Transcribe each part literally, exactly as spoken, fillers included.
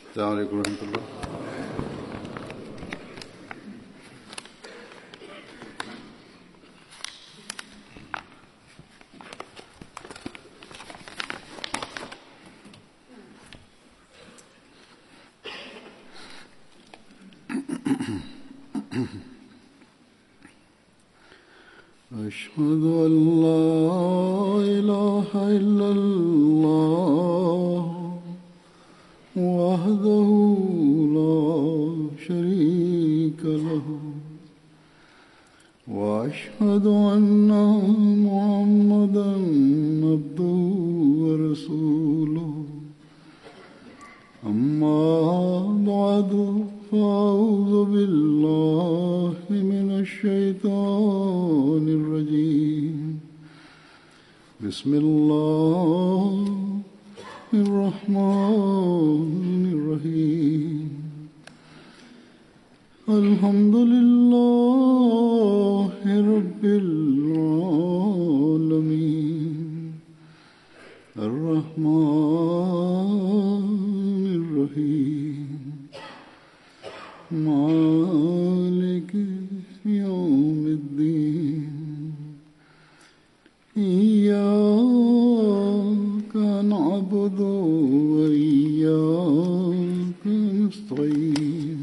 السلام علیکم ورحمۃ اللہ. أشهد أن لا إله إلا الله وحده لا شريك له وأشهد أن محمدا عبده ورسوله أما بعد فأعوذ بالله من الشيطان الرجيم بسم الله الرحمن الرحيم الحمد لله رب العالمين الرحمن الرحيم مالك يوم الدين إياك نعبد وإياك نستعين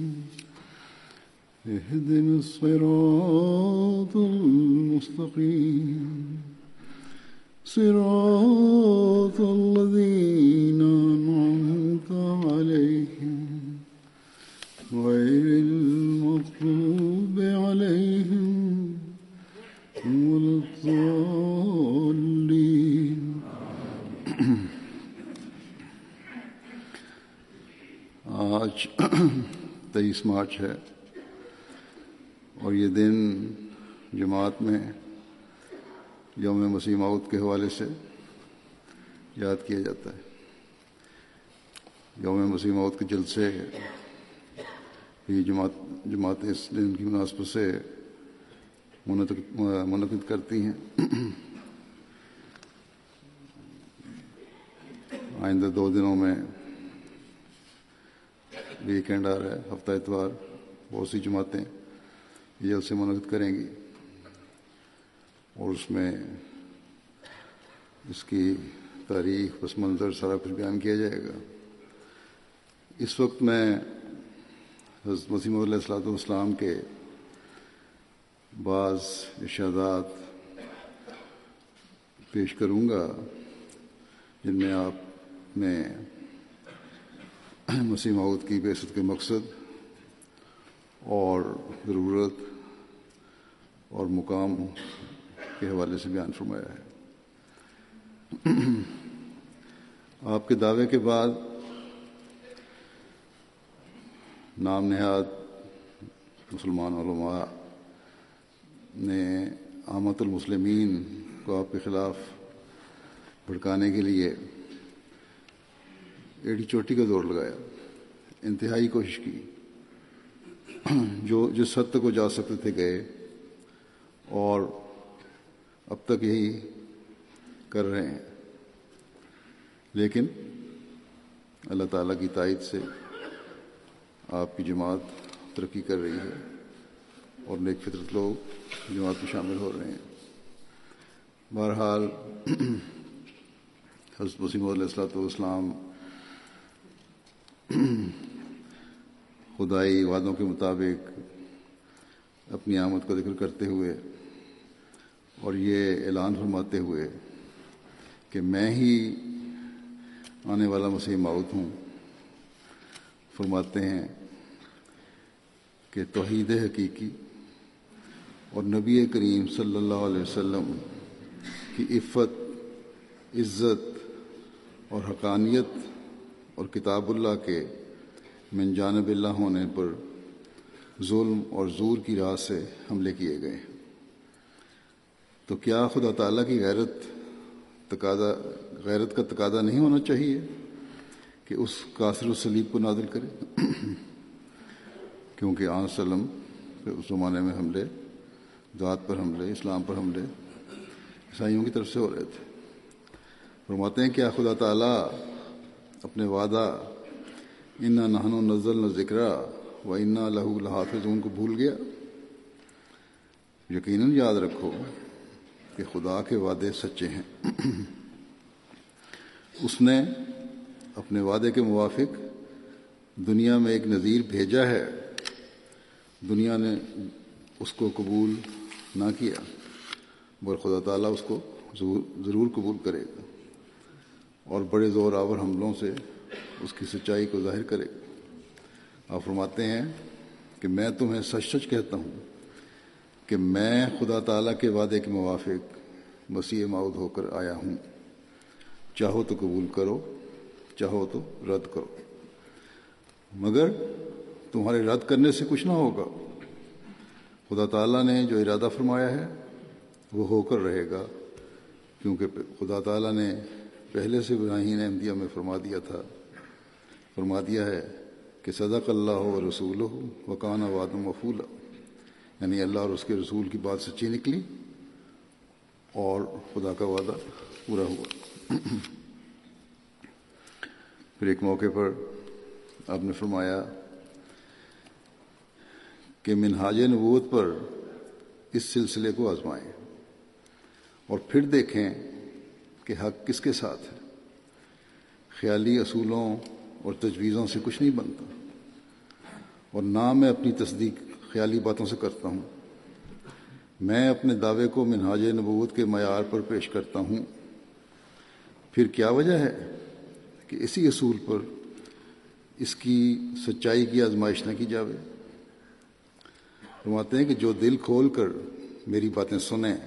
اهدنا الصراط المستقيم صراط الذين أنعمت عليهم غير المغضوب عليهم ولا الضالين. آج تیئیس مارچ ہے اور یہ دن جماعت میں یوم مسیح موعود کے حوالے سے یاد کیا جاتا ہے. یوم مسیح موعود کے جلسے یہ جماعت جماعتیں اس دن کی مناسبت سے منعقد کرتی ہیں. آئندہ دو دنوں میں ویکینڈ آ رہا ہے، ہفتہ اتوار بہت سی جماعتیں یہ جلسے منعقد کریں گی اور اس میں اس کی تاریخ پس منظر سارا کچھ بیان کیا جائے گا. اس وقت میں حضرت مسیح موعود علیہ الصلوۃ والسلام کے بعض ارشادات پیش کروں گا جن میں آپ میں مسیح موعود کی بعثت کے مقصد اور ضرورت اور مقام کے حوالے سے بیان فرمایا ہے. آپ کے دعوے کے بعد نام نہاد مسلمان علماء نے عامت المسلمین کو آپ کے خلاف بھڑکانے کے لیے ایڑی چوٹی کا دور لگایا، انتہائی کوشش کی، جو جس حد تک وہ جا سکتے تھے گئے اور اب تک یہی کر رہے ہیں. لیکن اللہ تعالیٰ کی تائید سے آپ کی جماعت ترقی کر رہی ہے اور نیک فطرت لوگ جماعت میں شامل ہو رہے ہیں. بہرحال حضرت مسیح موعود علیہ الصلوۃ والسلام خدائی وعدوں کے مطابق اپنی آمد کا ذکر کرتے ہوئے اور یہ اعلان فرماتے ہوئے کہ میں ہی آنے والا مسیح موعود ہوں، فرماتے ہیں کہ توحید حقیقی اور نبی کریم صلی اللہ علیہ وسلم کی عفت، عزت اور حقانیت اور کتاب اللہ کے من جانب اللہ ہونے پر ظلم اور زور کی راہ سے حملے کیے گئے. تو کیا خدا تعالیٰ کی غیرت تقاضا غیرت کا تقاضا نہیں ہونا چاہیے کہ اس کاسر الصلیب کو نازل کرے؟ کیونکہ آن سلم اس زمانے میں حملے، ذات پر حملے، اسلام پر حملے عیسائیوں کی طرف سے ہو رہے تھے. فرماتے ہیں کیا خدا تعالیٰ اپنے وعدہ انا نحن نزلنا ذکر و انا لہو لحافظون کو بھول گیا؟ یقیناً یاد رکھو کہ خدا کے وعدے سچے ہیں، اس نے اپنے وعدے کے موافق دنیا میں ایک نذیر بھیجا ہے، دنیا نے اس کو قبول نہ کیا مگر خدا تعالیٰ اس کو ضرور قبول کرے گا اور بڑے زور آور حملوں سے اس کی سچائی کو ظاہر کرے گا۔ آپ فرماتے ہیں کہ میں تمہیں سچ سچ کہتا ہوں کہ میں خدا تعالیٰ کے وعدے کے موافق مسیح موعود ہو کر آیا ہوں، چاہو تو قبول کرو، چاہو تو رد کرو، مگر تمہارے رد کرنے سے کچھ نہ ہوگا۔ خدا تعالیٰ نے جو ارادہ فرمایا ہے وہ ہو کر رہے گا، کیونکہ خدا تعالیٰ نے پہلے سے ابراہیم احمدیہ میں فرما دیا تھا فرما دیا ہے کہ صدق اللہ و رسولہ وکان وعدہ مفعولا، یعنی اللہ اور اس کے رسول کی بات سچی نکلی اور خدا کا وعدہ پورا ہوا۔ پھر ایک موقع پر آپ نے فرمایا کہ منہاج نبوت پر اس سلسلے کو آزمائیں اور پھر دیکھیں کہ حق کس کے ساتھ ہے۔ خیالی اصولوں اور تجویزوں سے کچھ نہیں بنتا، اور نہ میں اپنی تصدیق خیالی باتوں سے کرتا ہوں، میں اپنے دعوے کو منہاج نبوت کے معیار پر پیش کرتا ہوں۔ پھر کیا وجہ ہے کہ اسی اصول پر اس کی سچائی کی آزمائش نہ کی جاوے؟ فرماتے ہیں کہ جو دل کھول کر میری باتیں سنیں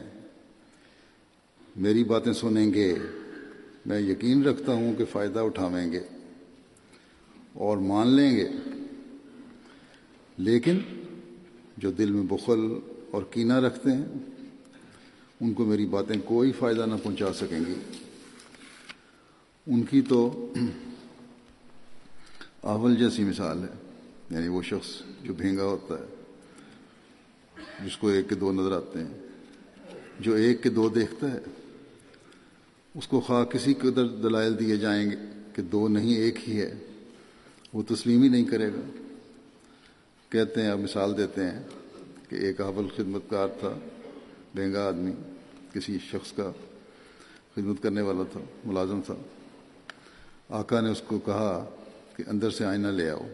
میری باتیں سنیں گے، میں یقین رکھتا ہوں کہ فائدہ اٹھاویں گے اور مان لیں گے، لیکن جو دل میں بخل اور کینہ رکھتے ہیں ان کو میری باتیں کوئی فائدہ نہ پہنچا سکیں گی۔ ان کی تو احول جیسی مثال ہے، یعنی وہ شخص جو بھینگا ہوتا ہے، جس کو ایک کے دو نظر آتے ہیں، جو ایک کے دو دیکھتا ہے اس کو خواہ کسی قدر دلائل دیے جائیں گے کہ دو نہیں ایک ہی ہے، وہ تسلیم ہی نہیں کرے گا۔ کہتے ہیں، اب مثال دیتے ہیں کہ ایک احول خدمت کار تھا، بھینگا آدمی، کسی شخص کا خدمت کرنے والا تھا، ملازم تھا۔ آقا نے اس کو کہا کہ اندر سے آئینہ لے آؤ۔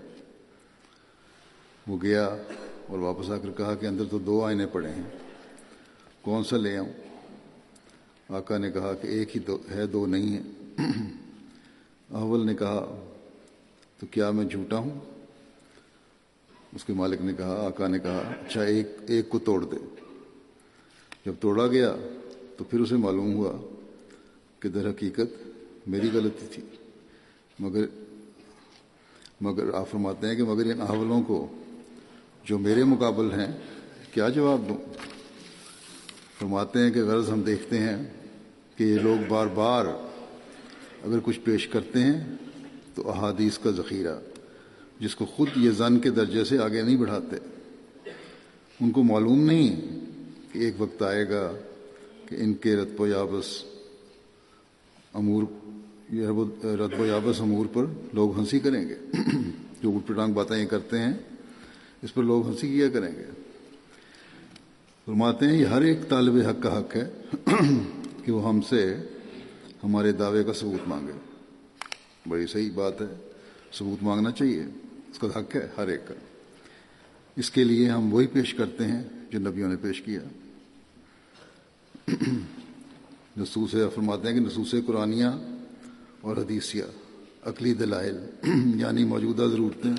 وہ گیا اور واپس آ کر کہا کہ اندر تو دو آئینے پڑے ہیں، کون سا لے آؤں؟ آقا نے کہا کہ ایک ہی دو ہے، دو نہیں ہے۔ احول نے کہا تو کیا میں جھوٹا ہوں؟ اس کے مالک نے کہا آقا نے کہا اچھا ایک ایک کو توڑ دے۔ جب توڑا گیا تو پھر اسے معلوم ہوا کہ در حقیقت میری غلطی تھی، مگر مگر آپ فرماتے ہیں کہ مگر ان احولوں کو جو میرے مقابل ہیں کیا جواب دوں؟ فرماتے ہیں کہ غرض ہم دیکھتے ہیں کہ یہ لوگ بار بار اگر کچھ پیش کرتے ہیں تو احادیث کا ذخیرہ جس کو خود یہ ظن کے درجے سے آگے نہیں بڑھاتے۔ ان کو معلوم نہیں کہ ایک وقت آئے گا کہ ان کے رتب و یابس امور رتب و یابس امور پر لوگ ہنسی کریں گے۔ جو اوٹ پٹانگ باتیں یہ کرتے ہیں اس پر لوگ ہنسی کیا کریں گے۔ فرماتے ہیں یہ ہر ایک طالب حق کا حق ہے کہ وہ ہم سے ہمارے دعوے کا ثبوت مانگے۔ بڑی صحیح بات ہے، ثبوت مانگنا چاہیے، اس کا حق ہے ہر ایک کا۔ اس کے لیے ہم وہی پیش کرتے ہیں جو نبیوں نے پیش کیا۔ نصوص فرماتے ہیں کہ نصوص قرآنیہ اور حدیثیہ عقلی دلائل یعنی موجودہ ضرورتیں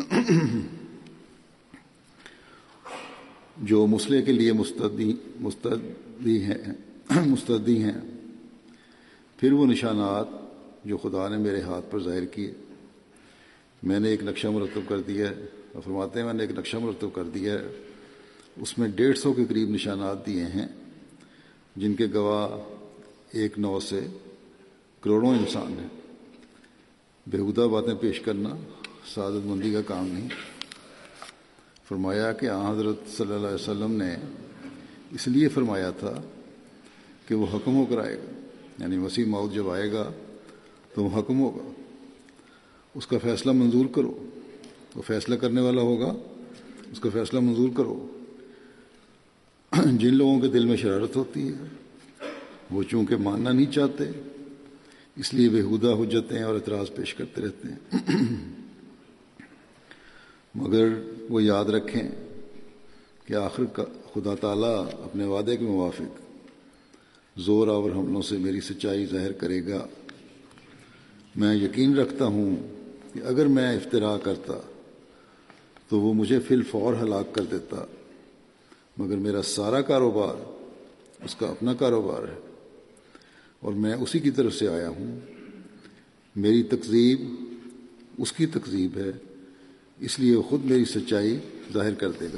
جو مسئلے کے لیے مستدی مستدی ہیں مستدی ہیں پھر وہ نشانات جو خدا نے میرے ہاتھ پر ظاہر کیے، میں نے ایک نقشہ مرتب کر دیا ہے۔ اور فرماتے ہیں میں نے ایک نقشہ مرتب کر دیا ہے، اس میں ڈیڑھ سو کے قریب نشانات دیے ہیں جن کے گواہ ایک نو سے کروڑوں انسان ہیں۔ بےہودہ باتیں پیش کرنا سعادت مندی کا کام نہیں۔ فرمایا کہ آن حضرت صلی اللہ علیہ وسلم نے اس لیے فرمایا تھا کہ وہ حکم ہو کر آئے گا، یعنی مسیح موعود جب آئے گا تو وہ حکم ہوگا، اس کا فیصلہ منظور کرو. وہ فیصلہ کرنے والا ہوگا، اس کا فیصلہ منظور کرو. جن لوگوں کے دل میں شرارت ہوتی ہے وہ چونکہ ماننا نہیں چاہتے، اس لیے بےہودہ حجتیں اور اعتراض پیش کرتے رہتے ہیں. مگر وہ یاد رکھیں کہ آخر کا خدا تعالیٰ اپنے وعدے کے موافق زور آور حملوں سے میری سچائی ظاہر کرے گا. میں یقین رکھتا ہوں کہ اگر میں افتراء کرتا تو وہ مجھے فی الفور ہلاک کر دیتا، مگر میرا سارا کاروبار اس کا اپنا کاروبار ہے اور میں اسی کی طرف سے آیا ہوں. میری تکذیب اس کی تکذیب ہے، اس لیے وہ خود میری سچائی ظاہر کر دے گا.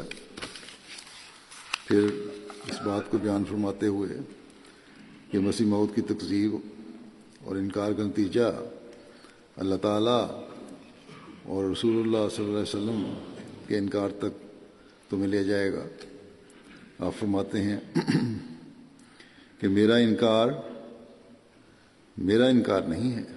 پھر اس بات کو بیان فرماتے ہوئے کہ مسیح موعود کی تکذیب اور انکار کا نتیجہ اللہ تعالیٰ اور رسول اللہ صلی اللہ علیہ وسلم کے انکار تک تمہیں لے جائے گا. آپ فرماتے ہیں کہ میرا انکار میرا انکار نہیں ہے،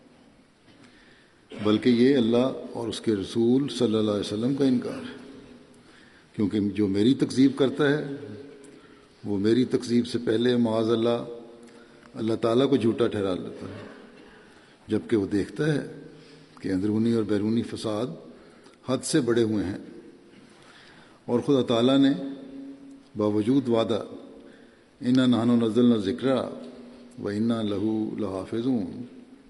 بلکہ یہ اللہ اور اس کے رسول صلی اللہ علیہ وسلم کا انکار ہے، کیونکہ جو میری تکذیب کرتا ہے وہ میری تکذیب سے پہلے معاذ اللہ اللہ تعالیٰ کو جھوٹا ٹھہرا لیتا ہے، جبکہ وہ دیکھتا ہے کہ اندرونی اور بیرونی فساد حد سے بڑے ہوئے ہیں. اور خدا تعالیٰ نے باوجود وعدہ انا نحن نزلنا الذکر و انا لہو لحافظون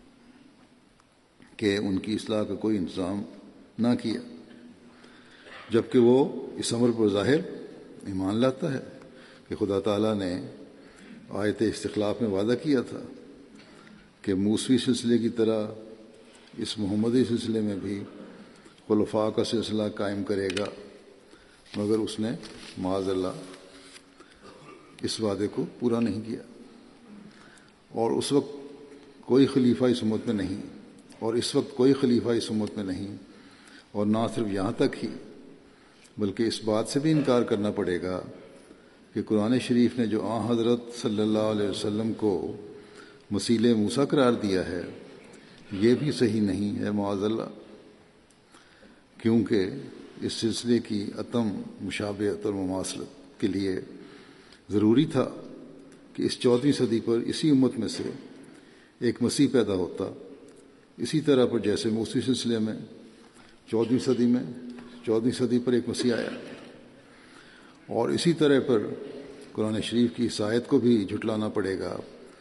کہ ان کی اصلاح کا کوئی انتظام نہ کیا، جبکہ وہ اس امر پر ظاہر ایمان لاتا ہے کہ خدا تعالیٰ نے آیت استخلاف میں وعدہ کیا تھا کہ موسوی سلسلے کی طرح اس محمدی سلسلے میں بھی خلفاء کا سلسلہ قائم کرے گا، مگر اس نے معاذ اللہ اس وعدے کو پورا نہیں کیا. اور اس وقت کوئی خلیفہ اس امت میں نہیں اور اس وقت کوئی خلیفہ اس امت میں نہیں، اور نہ صرف یہاں تک ہی بلکہ اس بات سے بھی انکار کرنا پڑے گا کہ قرآن شریف نے جو آن حضرت صلی اللہ علیہ وسلم کو مسیل موسیٰ قرار دیا ہے یہ بھی صحیح نہیں ہے معاذ اللہ، کیونکہ اس سلسلے کی عدم مشابہت اور مماثلت کے لیے ضروری تھا کہ اس چودھویں صدی پر اسی امت میں سے ایک مسیح پیدا ہوتا، اسی طرح پر جیسے موسوی سلسلے میں چودھویں صدی میں چودھویں صدی پر ایک مسیح آیا، اور اسی طرح پر قرآن شریف کی اس آیت کو بھی جھٹلانا پڑے گا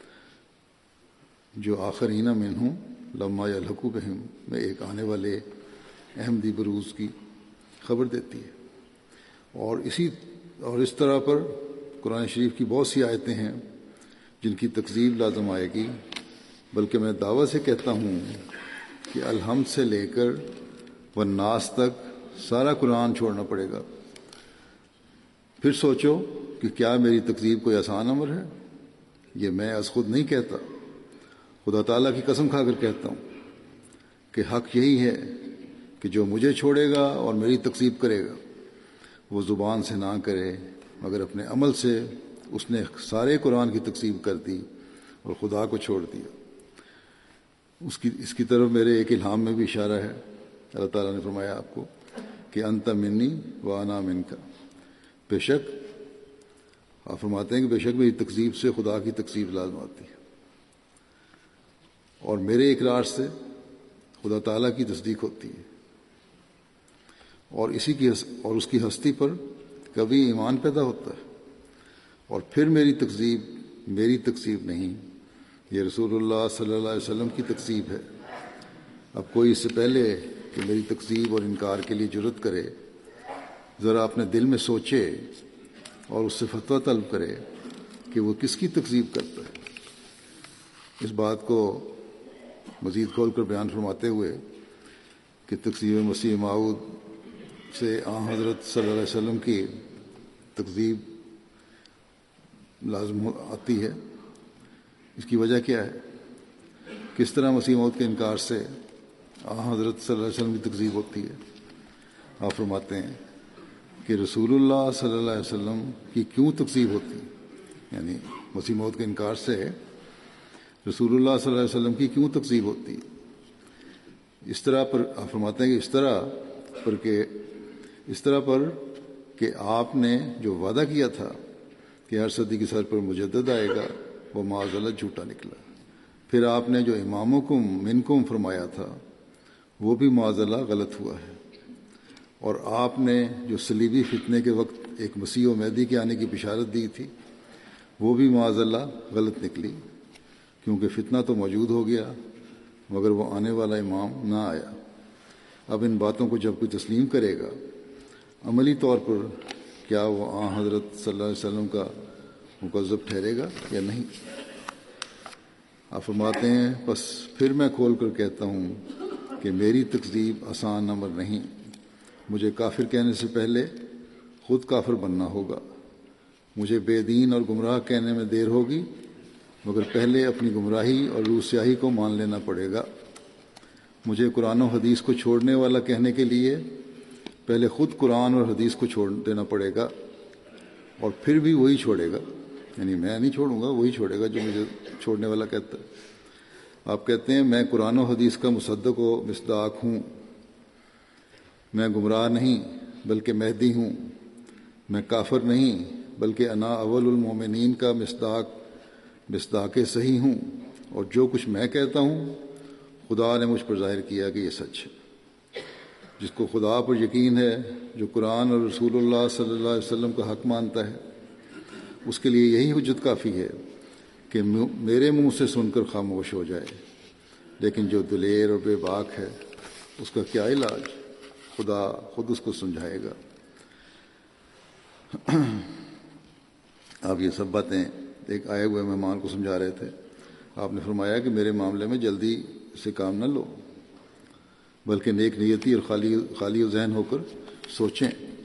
جو آخرین منہم لما یلحقوا بہم میں ایک آنے والے احمدی بروز کی خبر دیتی ہے. اور اسی اور اس طرح پر قرآن شریف کی بہت سی آیتیں ہیں جن کی تکذیب لازم آئے گی، بلکہ میں دعویٰ سے کہتا ہوں کہ الحمد سے لے کر والناس تک سارا قرآن چھوڑنا پڑے گا. پھر سوچو کہ کیا میری تکذیب کوئی آسان امر ہے؟ یہ میں از خود نہیں کہتا، خدا تعالیٰ کی قسم کھا کر کہتا ہوں کہ حق یہی ہے کہ جو مجھے چھوڑے گا اور میری تکذیب کرے گا وہ زبان سے نہ کرے مگر اپنے عمل سے اس نے سارے قرآن کی تکذیب کر دی اور خدا کو چھوڑ دیا. اس کی اس کی طرف میرے ایک الہام میں بھی اشارہ ہے. اللہ تعالیٰ نے فرمایا آپ کو کہ انت منی و انا منکا، بے شک آپ فرماتے ہیں کہ بے شک میری تکذیب سے خدا کی تکذیب لازم آتی ہے، اور میرے اقرار سے خدا تعالیٰ کی تصدیق ہوتی ہے، اور اسی کی اور اس کی ہستی پر کبھی ایمان پیدا ہوتا ہے. اور پھر میری تکذیب میری تکذیب نہیں، یہ رسول اللہ صلی اللہ علیہ وسلم کی تکذیب ہے. اب کوئی اس سے پہلے کہ میری تکذیب اور انکار کے لیے جرت کرے ذرا اپنے دل میں سوچے اور اس سے فتویٰ طلب کرے کہ وہ کس کی تکذیب کرتا ہے. اس بات کو مزید کھول کر بیان فرماتے ہوئے کہ تکذیب مسیح موعود سے آن حضرت صلی اللہ علیہ وسلم کی تکذیب لازم آتی ہے، اس کی وجہ کیا ہے؟ کس طرح مسیح موعود کے انکار سے آن حضرت صلی اللہ علیہ وسلم کی تکذیب ہوتی ہے؟ آپ فرماتے ہیں کہ رسول اللہ صلی اللہ علیہ وسلم کی کیوں تکذیب ہوتی ہے، یعنی مسیح موعود کے انکار سے رسول اللہ صلی اللہ علیہ وسلم کی کیوں تکذیب ہوتی ہے؟ اس طرح پر آپ فرماتے ہیں کہ اس طرح پر کہ اس طرح پر کہ آپ نے جو وعدہ کیا تھا کہ ہر صدی کی سر پر مجدد آئے گا وہ معاذ اللہ جھوٹا نکلا. پھر آپ نے جو امامکم منکم فرمایا تھا وہ بھی معاذ اللہ غلط ہوا ہے. اور آپ نے جو صلیبی فتنے کے وقت ایک مسیح و مہدی کے آنے کی بشارت دی تھی وہ بھی معاذ اللہ غلط نکلی، کیونکہ فتنہ تو موجود ہو گیا مگر وہ آنے والا امام نہ آیا. اب ان باتوں کو جب کوئی تسلیم کرے گا عملی طور پر کیا وہ آن حضرت صلی اللہ علیہ وسلم کا مکذب ٹھہرے گا یا نہیں؟ آپ فرماتے ہیں بس پھر میں کھول کر کہتا ہوں کہ میری تکذیب آسان امر نہیں. مجھے کافر کہنے سے پہلے خود کافر بننا ہوگا. مجھے بے دین اور گمراہ کہنے میں دیر ہوگی مگر پہلے اپنی گمراہی اور روح سیاہی کو مان لینا پڑے گا. مجھے قرآن و حدیث کو چھوڑنے والا کہنے کے لیے پہلے خود قرآن اور حدیث کو چھوڑ دینا پڑے گا اور پھر بھی وہی چھوڑے گا، یعنی میں نہیں چھوڑوں گا، وہی چھوڑے گا جو مجھے چھوڑنے والا کہتا ہے. آپ کہتے ہیں میں قرآن و حدیث کا مصدق و مصداق ہوں، میں گمراہ نہیں بلکہ مہدی ہوں، میں کافر نہیں بلکہ انا اول المومنین کا مصداق مصداق صحیح ہوں، اور جو کچھ میں کہتا ہوں خدا نے مجھ پر ظاہر کیا کہ یہ سچ ہے. جس کو خدا پر یقین ہے، جو قرآن اور رسول اللہ صلی اللہ علیہ وسلم کا حق مانتا ہے، اس کے لیے یہی حجت کافی ہے کہ میرے منہ سے سن کر خاموش ہو جائے. لیکن جو دلیر اور بے باک ہے اس کا کیا علاج؟ خدا خود اس کو سمجھائے گا. آپ یہ سب باتیں ایک آئے ہوئے مہمان کو سمجھا رہے تھے. آپ نے فرمایا کہ میرے معاملے میں جلدی سے کام نہ لو بلکہ نیک نیتی اور خالی خالی ذہن ہو کر سوچیں.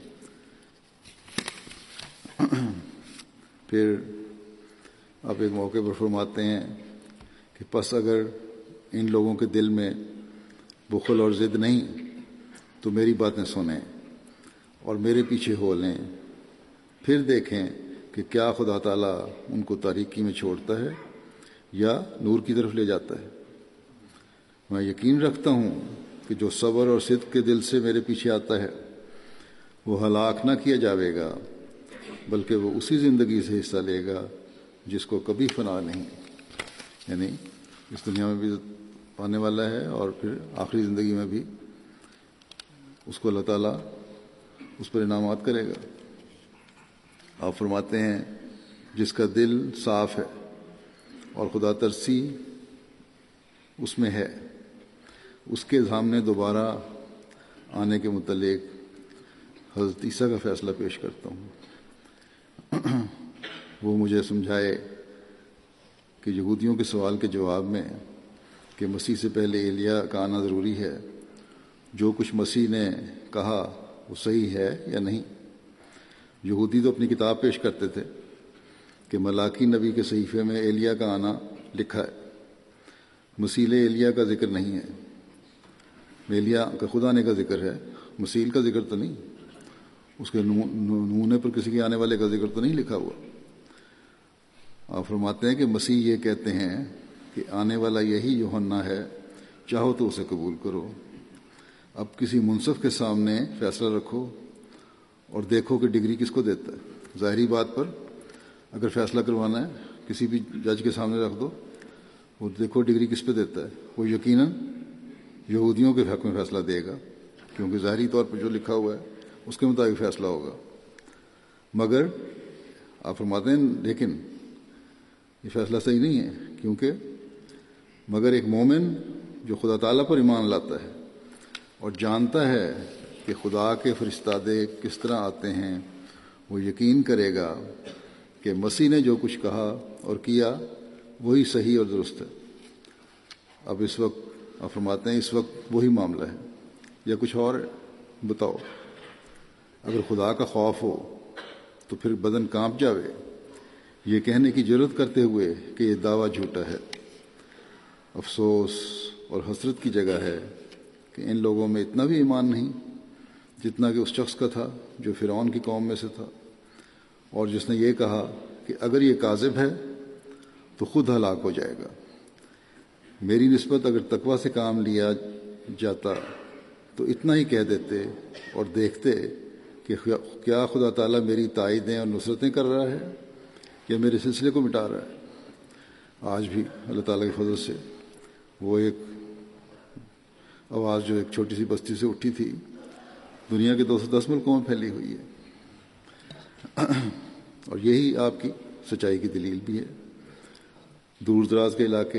پھر آپ ایک موقع پر فرماتے ہیں کہ پس اگر ان لوگوں کے دل میں بخل اور ضد نہیں تو میری باتیں سنیں اور میرے پیچھے ہو لیں، پھر دیکھیں کہ کیا خدا تعالیٰ ان کو تاریکی میں چھوڑتا ہے یا نور کی طرف لے جاتا ہے. میں یقین رکھتا ہوں کہ جو صبر اور صدق کے دل سے میرے پیچھے آتا ہے وہ ہلاک نہ کیا جاوے گا بلکہ وہ اسی زندگی سے حصہ لے گا جس کو کبھی فنا نہیں، یعنی اس دنیا میں بھی پانے والا ہے اور پھر آخری زندگی میں بھی اس کو اللہ تعالیٰ اس پر انعامات کرے گا. آپ فرماتے ہیں جس کا دل صاف ہے اور خدا ترسی اس میں ہے، اس کے سامنے دوبارہ آنے کے متعلق حضرت عیسیٰ کا فیصلہ پیش کرتا ہوں. وہ مجھے سمجھائے کہ یہودیوں کے سوال کے جواب میں کہ مسیح سے پہلے ایلیا کا آنا ضروری ہے، جو کچھ مسیح نے کہا وہ صحیح ہے یا نہیں. یہودی تو اپنی کتاب پیش کرتے تھے کہ ملاکی نبی کے صحیفے میں ایلیا کا آنا لکھا ہے، مسیل ایلیا کا ذکر نہیں ہے. ایلیا کا خدا نے کا ذکر ہے، مسیل کا ذکر تو نہیں، اس کے نمونے پر کسی کے آنے والے کا ذکر تو نہیں لکھا ہوا. آپ فرماتے ہیں کہ مسیح یہ کہتے ہیں کہ آنے والا یہی یوحنا ہے، چاہو تو اسے قبول کرو. اب کسی منصف کے سامنے فیصلہ رکھو اور دیکھو کہ ڈگری کس کو دیتا ہے. ظاہری بات پر اگر فیصلہ کروانا ہے کسی بھی جج کے سامنے رکھ دو اور دیکھو ڈگری کس پہ دیتا ہے، وہ یقیناً یہودیوں کے حق میں فیصلہ دے گا، کیونکہ ظاہری طور پر جو لکھا ہوا ہے اس کے مطابق فیصلہ ہوگا. مگر آپ فرماتے ہیں لیکن یہ فیصلہ صحیح نہیں ہے، کیونکہ مگر ایک مومن جو خدا تعالیٰ پر ایمان لاتا ہے اور جانتا ہے کہ خدا کے فرستادے کس طرح آتے ہیں، وہ یقین کرے گا کہ مسیح نے جو کچھ کہا اور کیا وہی صحیح اور درست ہے. اب اس وقت آپ فرماتے ہیں اس وقت وہی معاملہ ہے یا کچھ اور ہے؟ بتاؤ. اگر خدا کا خوف ہو تو پھر بدن کانپ جاوے یہ کہنے کی جرت کرتے ہوئے کہ یہ دعویٰ جھوٹا ہے. افسوس اور حسرت کی جگہ ہے کہ ان لوگوں میں اتنا بھی ایمان نہیں جتنا کہ اس شخص کا تھا جو فرعون کی قوم میں سے تھا اور جس نے یہ کہا کہ اگر یہ کاذب ہے تو خود ہلاک ہو جائے گا. میری نسبت اگر تقوی سے کام لیا جاتا تو اتنا ہی کہہ دیتے اور دیکھتے کہ کیا خدا تعالیٰ میری تائیدیں اور نصرتیں کر رہا ہے یا میرے سلسلے کو مٹا رہا ہے۔ آج بھی اللہ تعالیٰ کے فضل سے وہ ایک آواز جو ایک چھوٹی سی بستی سے اٹھی تھی، دنیا کے دو سو دس ملکوں میں پھیلی ہوئی ہے، اور یہی آپ کی سچائی کی دلیل بھی ہے۔ دور دراز کے علاقے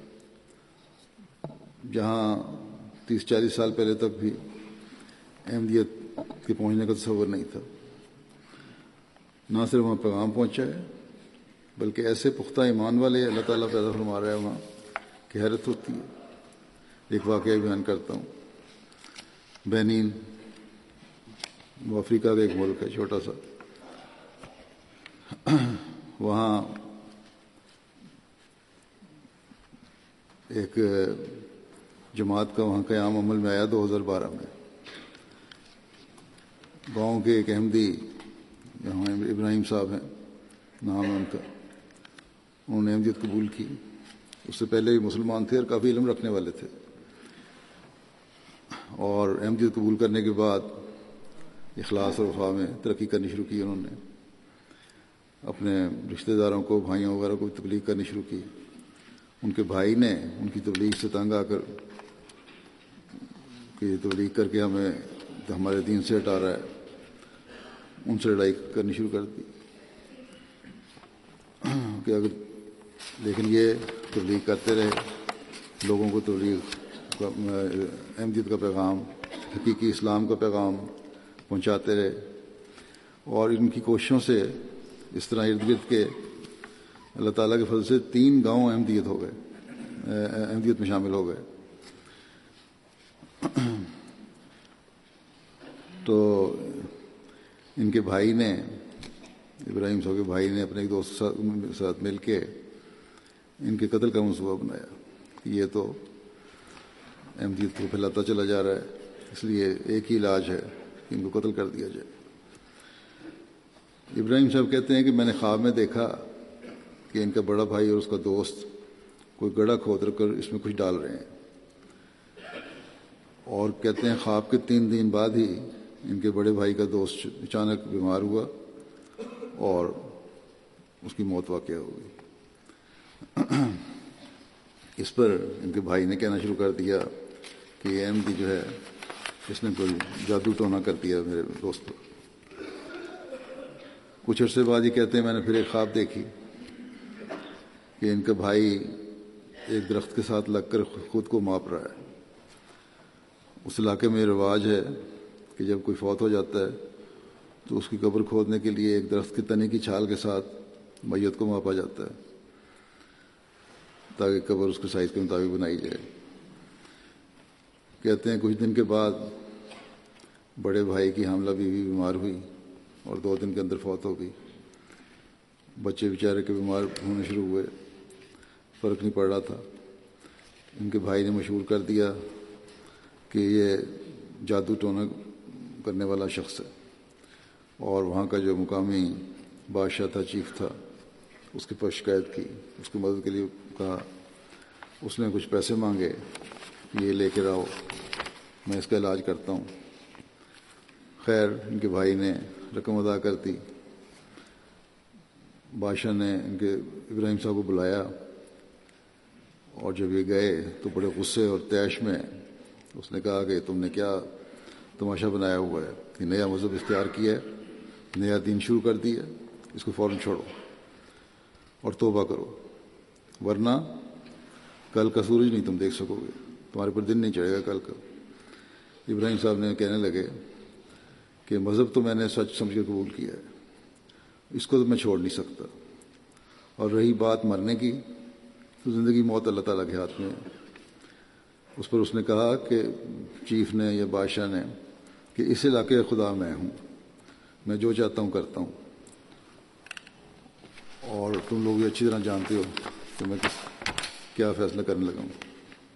جہاں تیس چالیس سال پہلے تک بھی احمدیت کے پہنچنے کا تصور نہیں تھا، نہ صرف وہاں پیغام پہنچا ہے بلکہ ایسے پختہ ایمان والے اللہ تعالیٰ پیدا فرما رہا ہے وہاں کہ حیرت ہوتی ہے۔ ایک واقعہ بیان کرتا ہوں۔ بینین وہ افریقہ کا ایک ملک ہے چھوٹا سا، وہاں ایک جماعت کا وہاں قیام عمل میں آیا دو ہزار بارہ میں۔ گاؤں کے ایک احمدی یہاں ابراہیم صاحب ہیں نام ہے ان کا، انہوں نے احمدیت قبول کی۔ اس سے پہلے بھی مسلمان تھے اور کافی علم رکھنے والے تھے، اور احمدیت قبول کرنے کے بعد اخلاص اور وفا میں ترقی کرنی شروع کی۔ انہوں نے اپنے رشتہ داروں کو، بھائیوں وغیرہ کو تبلیغ کرنی شروع کی۔ ان کے بھائی نے ان کی تبلیغ سے تنگ آ کر کہ یہ تبلیغ کر کے ہمیں ہمارے دین سے ہٹا رہا ہے، ان سے لڑائی کرنی شروع کر دی کہ اگر لیکن یہ تبلیغ کرتے رہے، لوگوں کو تبلیغ احمدیت کا پیغام، حقیقی اسلام کا پیغام پہنچاتے رہے، اور ان کی کوششوں سے اس طرح ارد گرد کے اللہ تعالیٰ کے فضل سے تین گاؤں احمدیت ہو گئے، احمدیت میں شامل ہو گئے۔ تو ان کے بھائی نے، ابراہیم صاحب کے بھائی نے اپنے ایک دوست کے ساتھ مل کے ان کے قتل کا منصوبہ بنایا کہ یہ تو احمدیت کو پھیلاتا چلا جا رہا ہے، اس لیے ایک ہی علاج ہے کہ ان کو قتل کر دیا جائے۔ ابراہیم صاحب کہتے ہیں کہ میں نے خواب میں دیکھا کہ ان کا بڑا بھائی اور اس کا دوست کوئی گڑھا کھود کر اس میں کچھ ڈال رہے ہیں، اور کہتے ہیں خواب کے تین دن بعد ہی ان کے بڑے بھائی کا دوست اچانک بیمار ہوا اور اس کی موت واقع ہو گئی۔ اس پر ان کے بھائی نے کہنا شروع کر دیا کہ یہ احمدی جو ہے اس نے کوئی جادو ٹونا کر دیا میرے دوست پر۔ کچھ عرصے بعد یہ کہتے ہیں میں نے پھر ایک خواب دیکھی کہ ان کا بھائی ایک درخت کے ساتھ لگ کر خود کو ماپ رہا ہے۔ اس علاقے میں رواج ہے کہ جب کوئی فوت ہو جاتا ہے تو اس کی قبر کھودنے کے لیے ایک درخت کے تنے کی چھال کے ساتھ میت کو ماپا جاتا ہے تاکہ قبر اس کے سائز کے مطابق بنائی جائے۔ کہتے ہیں کچھ دن کے بعد بڑے بھائی کی حاملہ بیوی بیمار ہوئی اور دو دن کے اندر فوت ہو گئی۔ بچے بیچارے کے بیمار ہونے شروع ہوئے، فرق نہیں پڑ رہا تھا۔ ان کے بھائی نے مشہور کر دیا کہ یہ جادو ٹونا کرنے والا شخص ہے، اور وہاں کا جو مقامی بادشاہ تھا، چیف تھا، اس کے پاس شکایت کی، اس کی مدد کے لیے کہا۔ اس نے کچھ پیسے مانگے، یہ لے کے رہو، میں اس کا علاج کرتا ہوں۔ خیر ان کے بھائی نے رقم ادا کر دی۔ بادشاہ نے ان کے ابراہیم صاحب کو بلایا، اور جب یہ گئے تو بڑے غصے اور طیش میں اس نے کہا کہ تم نے کیا تماشا بنایا ہوا ہے، کہ نیا مذہب اختیار کیا ہے، نیا دین شروع کر دیا، اس کو فوراً چھوڑو اور توبہ کرو، ورنہ کل کا سورج نہیں تم دیکھ سکو گے، تمہارے پر دن نہیں چڑھے گا کل کا۔ ابراہیم صاحب نے کہنے لگے کہ مذہب تو میں نے سچ سمجھ کے قبول کیا ہے، اس کو تو میں چھوڑ نہیں سکتا، اور رہی بات مرنے کی تو زندگی موت اللہ تعالیٰ کے ہاتھ میں ہے۔ اس پر اس نے کہا کہ چیف نے یا بادشاہ نے کہ اس علاقے کا خدا میں ہوں، میں جو چاہتا ہوں کرتا ہوں، اور تم لوگ بھی اچھی طرح جانتے ہو کہ میں کس کیا فیصلہ کرنے لگا ہوں،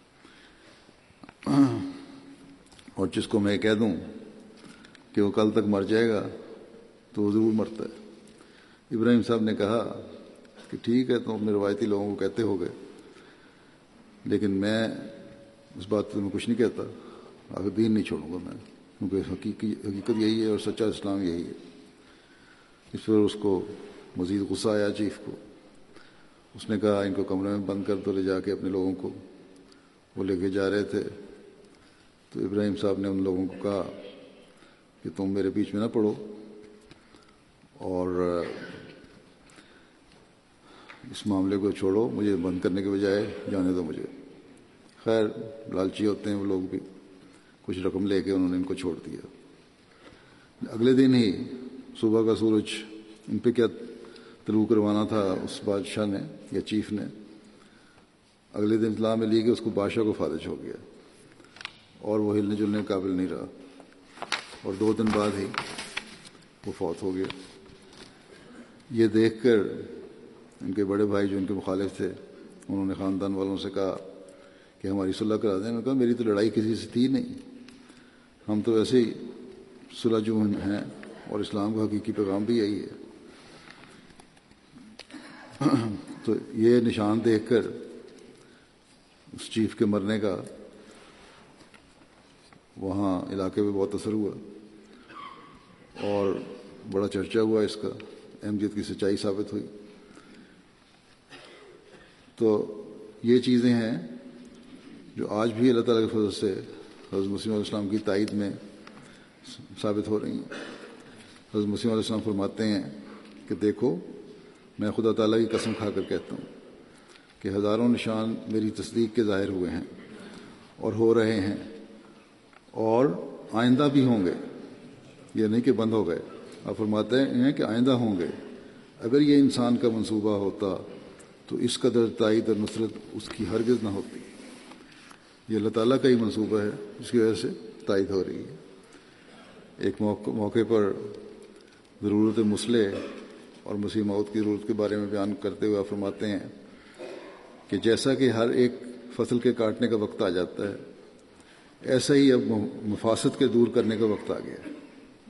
اور جس کو میں کہہ دوں کہ وہ کل تک مر جائے گا تو وہ ضرور مرتا ہے۔ ابراہیم صاحب نے کہا کہ ٹھیک ہے تم اپنے روایتی لوگوں کو کہتے ہو گے، لیکن میں اس بات پہ میں کچھ نہیں کہتا، آگے دین نہیں چھوڑوں گا میں، کیونکہ حقیقی حقیقت یہی ہے اور سچا اسلام یہی ہے۔ اس پر اس کو مزید غصہ آیا چیف کو، اس نے کہا ان کو کمرے میں بند کر دو، لے جا کے اپنے لوگوں کو۔ وہ لے کے جا رہے تھے تو ابراہیم صاحب نے ان لوگوں کو کہا کہ تم میرے بیچ میں نہ پڑو اور اس معاملے کو چھوڑو، مجھے بند کرنے کے بجائے جانے دو مجھے۔ خیر لالچی ہوتے ہیں وہ لوگ بھی، کچھ رقم لے کے انہوں نے ان کو چھوڑ دیا۔ اگلے دن ہی صبح کا سورج ان پہ کیا طلوع کروانا تھا اس بادشاہ نے یا چیف نے، اگلے دن اطلاع میں لی کہ اس کو بادشاہ کو فالج ہو گیا اور وہ ہلنے جلنے قابل نہیں رہا، اور دو دن بعد ہی وہ فوت ہو گیا۔ یہ دیکھ کر ان کے بڑے بھائی جو ان کے مخالف تھے، انہوں نے خاندان والوں سے کہا کہ ہماری صلح کرا دیں۔ انہوں نے کہا میری تو لڑائی کسی سے تھی نہیں، ہم تو ایسے ہی صلح جو ہیں، اور اسلام کا حقیقی پیغام بھی یہی ہے۔ تو یہ نشان دیکھ کر اس چیف کے مرنے کا وہاں علاقے میں بہت اثر ہوا اور بڑا چرچا ہوا، اس کا احمدیت کی سچائی ثابت ہوئی۔ تو یہ چیزیں ہیں جو آج بھی اللہ تعالیٰ کے فضل سے حضرت مسیح علیہ السلام کی تائید میں ثابت ہو رہی ہیں۔ حضرت مسیح علیہ السلام فرماتے ہیں کہ دیکھو میں خدا تعالیٰ کی قسم کھا کر کہتا ہوں کہ ہزاروں نشان میری تصدیق کے ظاہر ہوئے ہیں اور ہو رہے ہیں اور آئندہ بھی ہوں گے، یہ نہیں کہ بند ہو گئے۔ آپ فرماتے ہیں کہ آئندہ ہوں گے۔ اگر یہ انسان کا منصوبہ ہوتا تو اس قدر تائید اور نصرت اس کی ہرگز نہ ہوتی۔ یہ اللہ تعالیٰ کا ہی منصوبہ ہے جس کی وجہ سے تائید ہو رہی ہے۔ ایک موقع موقع پر ضرورت مسلح اور مسیح موعود کی ضرورت کے بارے میں بیان کرتے ہوئے فرماتے ہیں کہ جیسا کہ ہر ایک فصل کے کاٹنے کا وقت آ جاتا ہے، ایسا ہی اب مفاسد کے دور کرنے کا وقت آ گیا ہے۔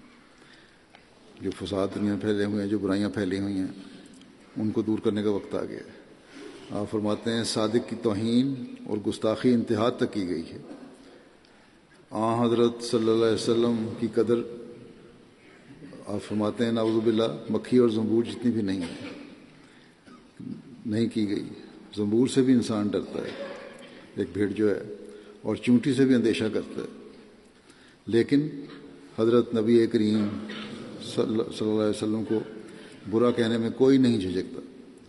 جو فساد دنیا پھیلے ہوئے ہیں، جو برائیاں پھیلی ہوئی ہیں، ان کو دور کرنے کا وقت آ گیا ہے۔ آپ فرماتے ہیں صادق کی توہین اور گستاخی انتہا تک کی گئی ہے۔ آن حضرت صلی اللہ علیہ وسلم کی قدر آپ فرماتے ہیں نعوذ باللہ مکھی اور زنبور جتنی بھی نہیں ہے، نہیں کی گئی۔ زنبور سے بھی انسان ڈرتا ہے، ایک بھیڑ جو ہے، اور چونٹی سے بھی اندیشہ کرتا ہے، لیکن حضرت نبی کریم صلی اللہ علیہ وسلم کو برا کہنے میں کوئی نہیں جھجکتا۔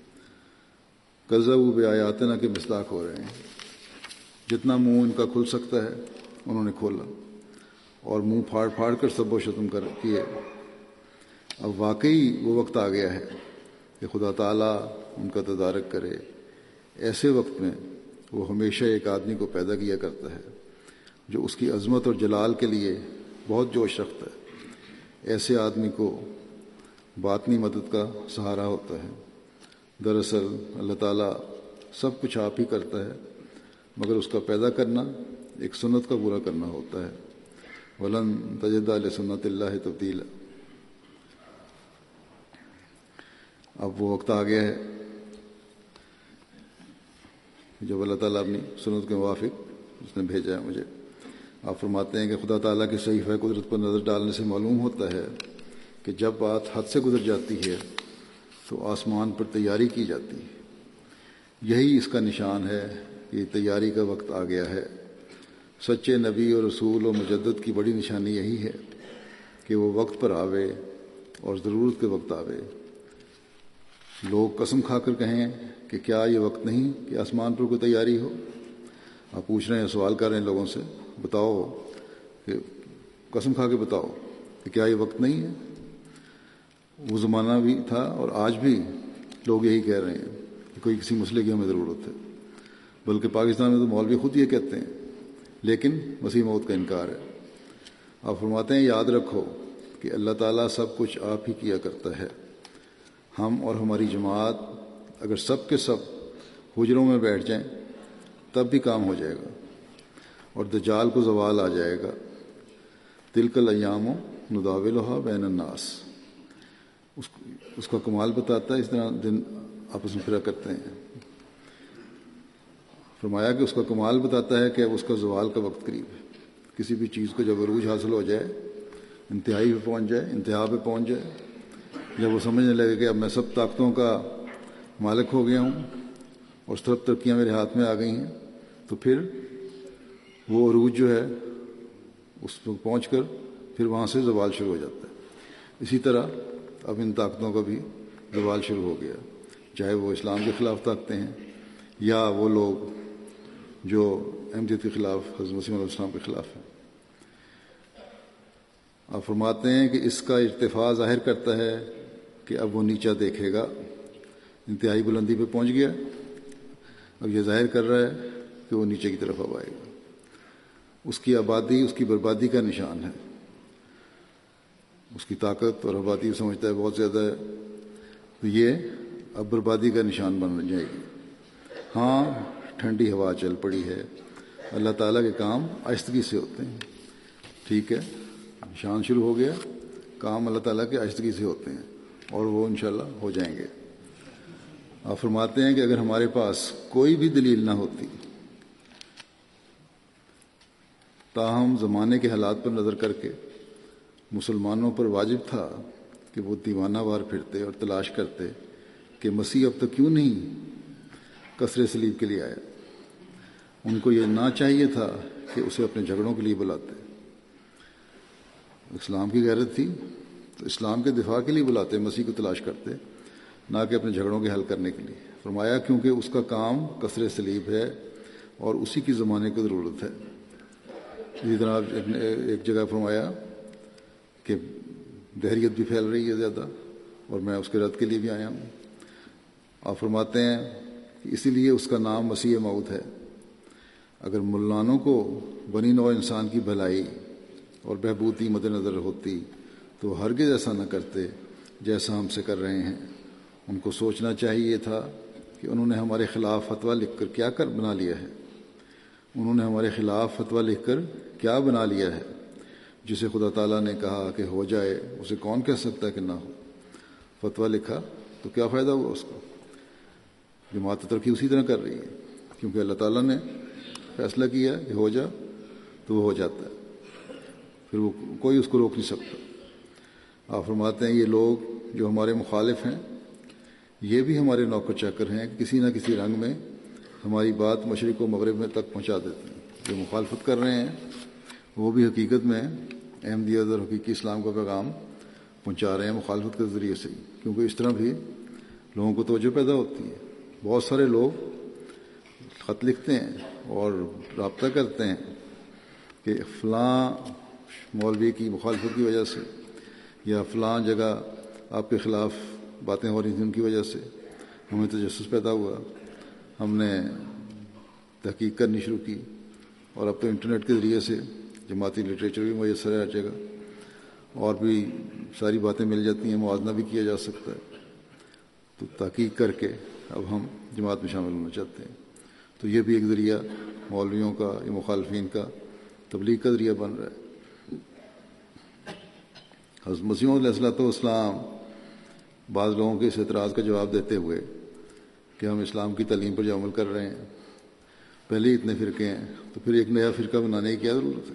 کذبوا بآیاتنا کے مصداق ہو رہے ہیں۔ جتنا منہ ان کا کھل سکتا ہے انہوں نے کھولا اور منہ پھاڑ پھاڑ کر سب و شتم کر کیے۔ اب واقعی وہ وقت آ گیا ہے کہ خدا تعالیٰ ان کا تدارک کرے۔ ایسے وقت میں وہ ہمیشہ ایک آدمی کو پیدا کیا کرتا ہے جو اس کی عظمت اور جلال کے لیے بہت جوش رکھتا ہے۔ ایسے آدمی کو باطنی مدد کا سہارا ہوتا ہے۔ دراصل اللہ تعالیٰ سب کچھ آپ ہی کرتا ہے، مگر اس کا پیدا کرنا ایک سنت کا پورا کرنا ہوتا ہے۔ وَلَن تَجِدَ لِسُنَّتِ اللَّهِ تَبْدِيلًا۔ اب وہ وقت آ گیا ہے جب اللہ تعالیٰ اپنی سنت کے موافق اس نے بھیجا ہے مجھے۔ آپ فرماتے ہیں کہ خدا تعالیٰ کی صحیفہ قدرت پر نظر ڈالنے سے معلوم ہوتا ہے کہ جب بات حد سے گزر جاتی ہے تو آسمان پر تیاری کی جاتی ہے۔ یہی اس کا نشان ہے کہ تیاری کا وقت آ گیا ہے۔ سچے نبی اور رسول و مجدد کی بڑی نشانی یہی ہے کہ وہ وقت پر آوے اور ضرورت کے وقت آوے۔ لوگ قسم کھا کر کہیں کہ کیا یہ وقت نہیں کہ آسمان پر کوئی تیاری ہو؟ آپ پوچھ رہے ہیں، سوال کر رہے ہیں لوگوں سے، بتاؤ کہ قسم کھا کے بتاؤ کہ کیا یہ وقت نہیں ہے؟ وہ زمانہ بھی تھا اور آج بھی لوگ یہی کہہ رہے ہیں کہ کوئی کسی مسئلے کی ہمیں ضرورت ہے، بلکہ پاکستان میں تو مولوی خود یہ کہتے ہیں، لیکن مسیح موعود کا انکار ہے۔ آپ فرماتے ہیں یاد رکھو کہ اللہ تعالیٰ سب کچھ آپ ہی کیا کرتا ہے۔ ہم اور ہماری جماعت اگر سب کے سب حجروں میں بیٹھ جائیں تب بھی کام ہو جائے گا اور دجال کو زوال آ جائے گا۔ تلک الایام نداولھا بین الناس، اس اس کا کمال بتاتا ہے، اس طرح دن آپس میں پھرا کرتے ہیں۔ فرمایا کہ اس کا کمال بتاتا ہے کہ اب اس کا زوال کا وقت قریب ہے. کسی بھی چیز کو جب عروج حاصل ہو جائے، انتہائی پہ پہنچ جائے، انتہا پہ پہنچ جائے، جب وہ سمجھنے لگے کہ اب میں سب طاقتوں کا مالک ہو گیا ہوں اور سب ترقیاں میرے ہاتھ میں آ گئی ہیں، تو پھر وہ عروج جو ہے اس پر پہنچ کر پھر وہاں سے زوال شروع ہو جاتا ہے. اسی طرح اب ان طاقتوں کا بھی زوال شروع ہو گیا، چاہے وہ اسلام کے خلاف طاقتیں ہیں یا وہ لوگ جو احمدیت کے خلاف، حضرت مسیح علیہ السلام کے خلاف ہیں. آپ فرماتے ہیں کہ اس کا ارتفاع ظاہر کرتا ہے کہ اب وہ نیچا دیکھے گا، انتہائی بلندی پہ پہنچ گیا، اب یہ ظاہر کر رہا ہے کہ وہ نیچے کی طرف اب آئے گا. اس کی آبادی اس کی بربادی کا نشان ہے. اس کی طاقت اور آبادی سمجھتا ہے بہت زیادہ ہے، تو یہ اب بربادی کا نشان بن جائے گی. ہاں ٹھنڈی ہوا چل پڑی ہے، اللہ تعالیٰ کے کام آہستگی سے ہوتے ہیں. ٹھیک ہے، نشان شروع ہو گیا، کام اللہ تعالیٰ کے آہستگی سے ہوتے ہیں اور وہ انشاءاللہ ہو جائیں گے. آپ فرماتے ہیں کہ اگر ہمارے پاس کوئی بھی دلیل نہ ہوتی، تاہم زمانے کے حالات پر نظر کر کے مسلمانوں پر واجب تھا کہ وہ دیوانہ وار پھرتے اور تلاش کرتے کہ مسیح اب تک کیوں نہیں کسرِ صلیب کے لیے آیا. ان کو یہ نہ چاہیے تھا کہ اسے اپنے جھگڑوں کے لیے بلاتے. اسلام کی غیرت تھی تو اسلام کے دفاع کے لیے بلاتے، مسیح کو تلاش کرتے، نہ کہ اپنے جھگڑوں کے حل کرنے کے لیے. فرمایا کیونکہ اس کا کام کسرِ صلیب ہے اور اسی کی زمانے کو ضرورت ہے. اسی طرح ایک جگہ فرمایا کہ دہریت بھی پھیل رہی ہے زیادہ اور میں اس کے رد کے لیے بھی آیا ہوں. آپ فرماتے ہیں کہ اسی لیے اس کا نام مسیح موعود ہے. اگر ملانوں کو بنی نوع انسان کی بھلائی اور بہبودی مد نظر ہوتی تو ہرگز ایسا نہ کرتے جیسا ہم سے کر رہے ہیں. ان کو سوچنا چاہیے تھا کہ انہوں نے ہمارے خلاف فتویٰ لکھ کر کیا کر بنا لیا ہے. انہوں نے ہمارے خلاف فتویٰ لکھ کر کیا بنا لیا ہے. جسے خدا تعالیٰ نے کہا کہ ہو جائے اسے کون کہہ سکتا ہے کہ نہ ہو. فتویٰ لکھا تو کیا فائدہ ہوا اس کو. جماعت ترقی اسی طرح کر رہی ہے کیونکہ اللہ تعالیٰ نے فیصلہ کیا کہ ہو جا تو وہ ہو جاتا ہے، پھر وہ کوئی اس کو روک نہیں سکتا. آپ فرماتے ہیں یہ لوگ جو ہمارے مخالف ہیں یہ بھی ہمارے نوکر چاکر ہیں، کسی نہ کسی رنگ میں ہماری بات مشرق و مغرب میں تک پہنچا دیتے ہیں. جو مخالفت کر رہے ہیں وہ بھی حقیقت میں احمدیت اور حقیقی اسلام کا پیغام پہنچا رہے ہیں مخالفت کے ذریعے سے، کیونکہ اس طرح بھی لوگوں کو توجہ پیدا ہوتی ہے. بہت سارے لوگ خط لکھتے ہیں اور رابطہ کرتے ہیں کہ فلاں مولوی کی مخالفت کی وجہ سے یا فلاں جگہ آپ کے خلاف باتیں ہو رہی تھیں ان کی وجہ سے ہمیں تجسس پیدا ہوا، ہم نے تحقیق کرنی شروع کی اور اب تو انٹرنیٹ کے ذریعے سے جماعتی لٹریچر بھی میسر ہے ہر جگہ اور بھی ساری باتیں مل جاتی ہیں، موازنہ بھی کیا جا سکتا ہے. تو تحقیق کر کے اب ہم جماعت میں شامل ہونا چاہتے ہیں. تو یہ بھی ایک ذریعہ مولویوں کا یا مخالفین کا تبلیغ کا ذریعہ بن رہا ہے. حضرت مسیح علیہ الصلوۃ والسلام بعض لوگوں کے اس اعتراض کا جواب دیتے ہوئے کہ ہم اسلام کی تعلیم پر جو عمل کر رہے ہیں، پہلے ہی اتنے فرقے ہیں تو پھر ایک نیا فرقہ بنانے کی کیا ضرورت ہے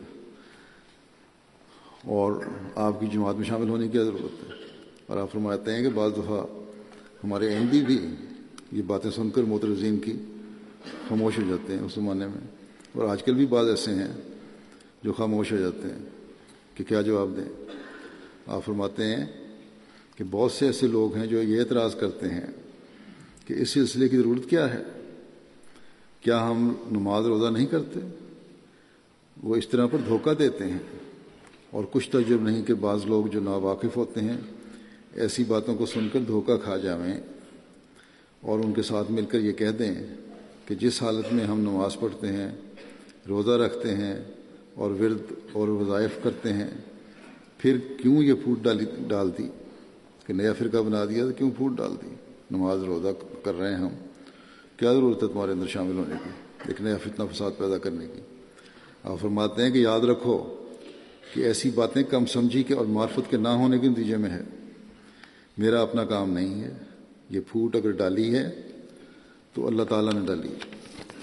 اور آپ کی جماعت میں شامل ہونے کی کیا ضرورت ہے. اور آپ فرماتے ہیں کہ بعض دفعہ ہمارے احمدی بھی یہ باتیں سن کر معترضین کی خاموش ہو جاتے ہیں اس زمانے میں، اور آج کل بھی بعض ایسے ہیں جو خاموش ہو جاتے ہیں کہ کیا جواب دیں. آپ فرماتے ہیں کہ بہت سے ایسے لوگ ہیں جو یہ اعتراض کرتے ہیں کہ اس سلسلے کی ضرورت کیا ہے، کیا ہم نماز روزہ نہیں کرتے. وہ اس طرح پر دھوکہ دیتے ہیں اور کچھ تجربہ نہیں کہ بعض لوگ جو ناواقف ہوتے ہیں ایسی باتوں کو سن کر دھوکہ کھا جائیں اور ان کے ساتھ مل کر یہ کہہ دیں کہ جس حالت میں ہم نماز پڑھتے ہیں، روزہ رکھتے ہیں اور ورد اور وظائف کرتے ہیں، پھر کیوں یہ پھوٹ ڈالی ڈال دی کہ نیا فرقہ بنا دیا تو کیوں پھوٹ ڈال دی. نماز روزہ کر رہے ہیں ہم، کیا ضرورت ہے تمہارے اندر شامل ہونے کی، ایک نیا فتنہ فساد پیدا کرنے کی. آپ فرماتے ہیں کہ یاد رکھو کہ ایسی باتیں کم سمجھی کے اور معرفت کے نہ ہونے کے نتیجے میں ہے. میرا اپنا کام نہیں ہے. یہ پھوٹ اگر ڈالی ہے تو اللہ تعالیٰ نے ڈالی ہے.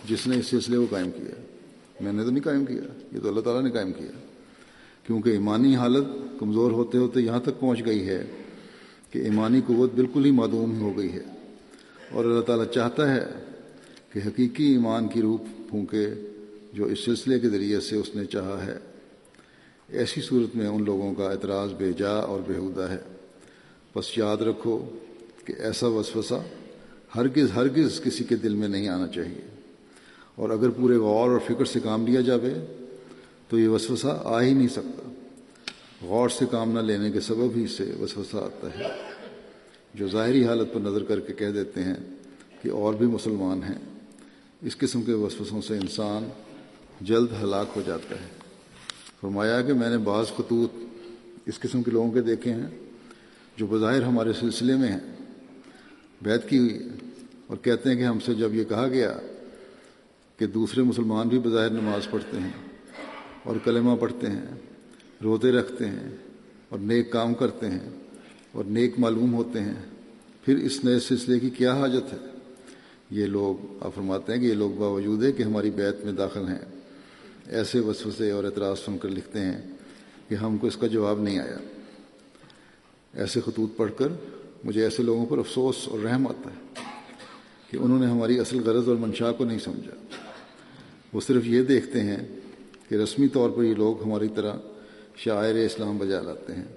جس نے اس سلسلے کو قائم کیا. میں نے تو نہیں قائم کیا، یہ تو اللہ تعالیٰ نے قائم کیا، کیونکہ ایمانی حالت کمزور ہوتے ہوتے یہاں تک پہنچ گئی ہے کہ ایمانی قوت بالکل ہی معدوم ہو گئی ہے، اور اللہ تعالیٰ چاہتا ہے کہ حقیقی ایمان کی روح پھونکے جو اس سلسلے کے ذریعے سے اس نے چاہا ہے. ایسی صورت میں ان لوگوں کا اعتراض بے جا اور بیہودہ ہے. بس یاد رکھو کہ ایسا وسوسہ ہرگز ہرگز کسی کے دل میں نہیں آنا چاہیے، اور اگر پورے غور اور فکر سے کام لیا جاوے تو یہ وسوسہ آ ہی نہیں سکتا. غور سے کام نہ لینے کے سبب ہی سے وسوسہ آتا ہے. جو ظاہری حالت پر نظر کر کے کہہ دیتے ہیں کہ اور بھی مسلمان ہیں، اس قسم کے وسوسوں سے انسان جلد ہلاک ہو جاتا ہے. فرمایا کہ میں نے بعض خطوط اس قسم کے لوگوں کے دیکھے ہیں جو بظاہر ہمارے سلسلے میں ہیں، بیعت کی ہوئی ہے، اور کہتے ہیں کہ ہم سے جب یہ کہا گیا کہ دوسرے مسلمان بھی بظاہر نماز پڑھتے ہیں اور کلمہ پڑھتے ہیں، روزے رکھتے ہیں اور نیک کام کرتے ہیں اور نیک معلوم ہوتے ہیں، پھر اس نئے سلسلے کی کیا حاجت ہے؟ یہ لوگ آپ فرماتے ہیں کہ یہ لوگ باوجود ہے کہ ہماری بیعت میں داخل ہیں، ایسے وسوسے اور اعتراض سن کر لکھتے ہیں کہ ہم کو اس کا جواب نہیں آیا. ایسے خطوط پڑھ کر مجھے ایسے لوگوں پر افسوس اور رحم آتا ہے کہ انہوں نے ہماری اصل غرض اور منشا کو نہیں سمجھا. وہ صرف یہ دیکھتے ہیں کہ رسمی طور پر یہ لوگ ہماری طرح شاعر اسلام بجا لاتے ہیں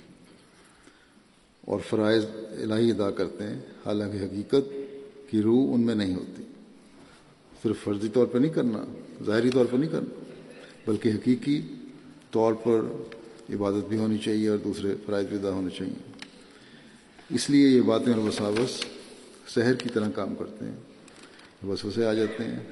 اور فرائض الہی ادا کرتے ہیں، حالانکہ حقیقت کی روح ان میں نہیں ہوتی. صرف فرضی طور پر نہیں کرنا، ظاہری طور پر نہیں کرنا، بلکہ حقیقی طور پر عبادت بھی ہونی چاہیے اور دوسرے فرائض بھی ادا ہونے چاہیے. اس لیے یہ باتیں اور وساوس سحر کی طرح کام کرتے ہیں. وسوسے آ جاتے ہیں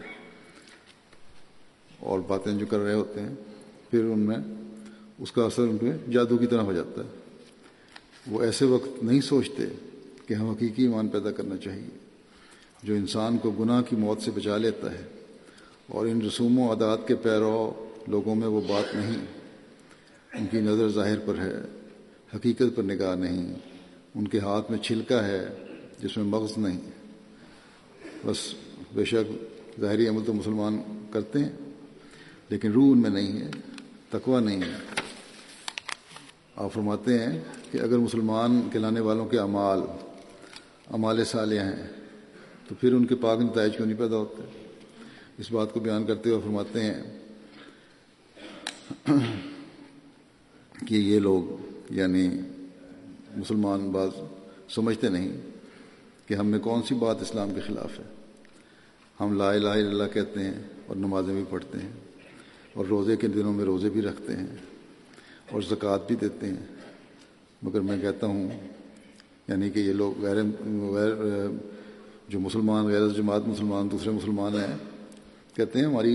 اور باتیں جو کر رہے ہوتے ہیں، پھر ان میں اس کا اثر ان پہ جادو کی طرح ہو جاتا ہے. وہ ایسے وقت نہیں سوچتے کہ ہم حقیقی ایمان پیدا کرنا چاہیے جو انسان کو گناہ کی موت سے بچا لیتا ہے، اور ان رسوم و عادات کے پیرو لوگوں میں وہ بات نہیں. ان کی نظر ظاہر پر ہے، حقیقت پر نگاہ نہیں. ان کے ہاتھ میں چھلکا ہے جس میں مغز نہیں. بس بے شک ظاہری عمل تو مسلمان کرتے ہیں، لیکن روح ان میں نہیں ہے، تقوی نہیں ہے. آپ فرماتے ہیں کہ اگر مسلمان کہلانے والوں کے اعمال اعمال صالحہ ہیں تو پھر ان کے پاک نتائج کیوں نہیں پیدا ہوتے؟ اس بات کو بیان کرتے ہوئے فرماتے ہیں کہ یہ لوگ یعنی مسلمان بعض سمجھتے نہیں کہ ہم میں کون سی بات اسلام کے خلاف ہے. ہم لا الہ الا اللہ کہتے ہیں اور نمازیں بھی پڑھتے ہیں اور روزے کے دنوں میں روزے بھی رکھتے ہیں اور زکوٰۃ بھی دیتے ہیں، مگر میں کہتا ہوں یعنی کہ یہ لوگ غیر غیر جو مسلمان غیر جماعت مسلمان دوسرے مسلمان ہیں کہتے ہیں ہماری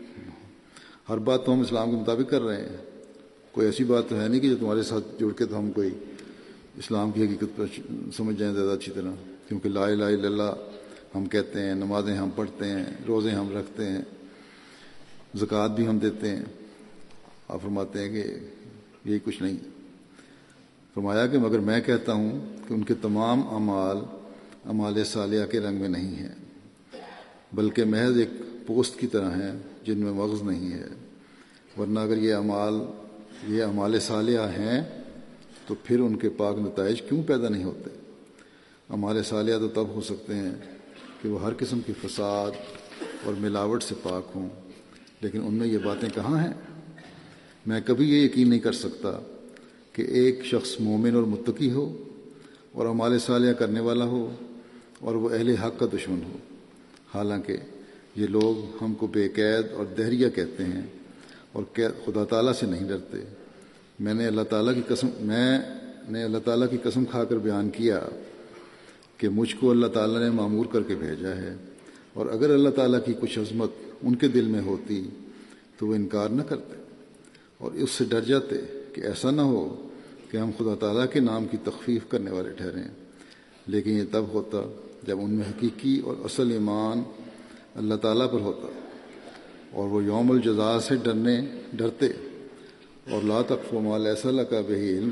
ہر بات تو ہم اسلام کے مطابق کر رہے ہیں، کوئی ایسی بات تو ہے نہیں کہ جو تمہارے ساتھ جڑ کے تو ہم کوئی اسلام کی حقیقت پر سمجھ جائیں زیادہ اچھی طرح، کیونکہ لا الہ الا اللہ ہم کہتے ہیں، نمازیں ہم پڑھتے ہیں، روزے ہم رکھتے ہیں، زکوٰۃ بھی ہم دیتے ہیں. آپ فرماتے ہیں کہ یہی کچھ نہیں. فرمایا کہ مگر میں کہتا ہوں کہ ان کے تمام اعمال اعمال صالحہ کے رنگ میں نہیں ہیں، بلکہ محض ایک پوست کی طرح ہیں جن میں مغز نہیں ہے. ورنہ اگر یہ اعمال یہ اعمال صالحہ ہیں تو پھر ان کے پاک نتائج کیوں پیدا نہیں ہوتے؟ اعمال صالحہ تو تب ہو سکتے ہیں کہ وہ ہر قسم کی فساد اور ملاوٹ سے پاک ہوں، لیکن ان میں یہ باتیں کہاں ہیں؟ میں کبھی یہ یقین نہیں کر سکتا کہ ایک شخص مومن اور متقی ہو اور اعمال صالحہ کرنے والا ہو اور وہ اہل حق کا دشمن ہو. حالانکہ یہ لوگ ہم کو بے قید اور دہریہ کہتے ہیں اور خدا تعالیٰ سے نہیں ڈرتے. میں نے اللہ تعالیٰ کی قسم میں نے اللہ تعالیٰ کی قسم کھا کر بیان کیا کہ مجھ کو اللہ تعالیٰ نے مامور کر کے بھیجا ہے، اور اگر اللہ تعالیٰ کی کچھ عظمت ان کے دل میں ہوتی تو وہ انکار نہ کرتے اور اس سے ڈر جاتے کہ ایسا نہ ہو کہ ہم خدا تعالیٰ کے نام کی تخفیف کرنے والے ٹھہریں. لیکن یہ تب ہوتا جب ان میں حقیقی اور اصل ایمان اللہ تعالیٰ پر ہوتا اور وہ یوم الجزا سے ڈرنے ڈرتے اور لا تقف ما لیس لک بہ علم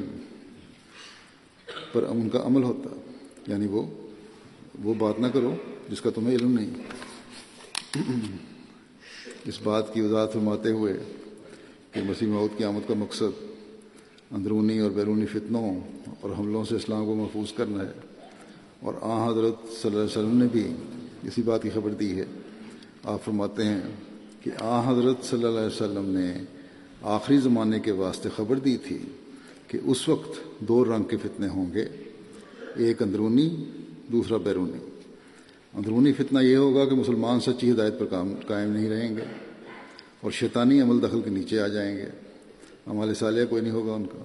پر ان کا عمل ہوتا، یعنی وہ وہ بات نہ کرو جس کا تمہیں علم نہیں. اس بات کی وضاحت فرماتے ہوئے کہ مسیح موعود کی آمد کا مقصد اندرونی اور بیرونی فتنوں اور حملوں سے اسلام کو محفوظ کرنا ہے، اور آن حضرت صلی اللہ علیہ وسلم نے بھی اسی بات کی خبر دی ہے۔ آپ فرماتے ہیں کہ آن حضرت صلی اللہ علیہ وسلم نے آخری زمانے کے واسطے خبر دی تھی کہ اس وقت دو رنگ کے فتنے ہوں گے، ایک اندرونی، دوسرا بیرونی۔ اندرونی فتنہ یہ ہوگا کہ مسلمان سچی ہدایت پر قائم نہیں رہیں گے اور شیطانی عمل دخل کے نیچے آ جائیں گے، عمل صالح کوئی نہیں ہوگا ان کا۔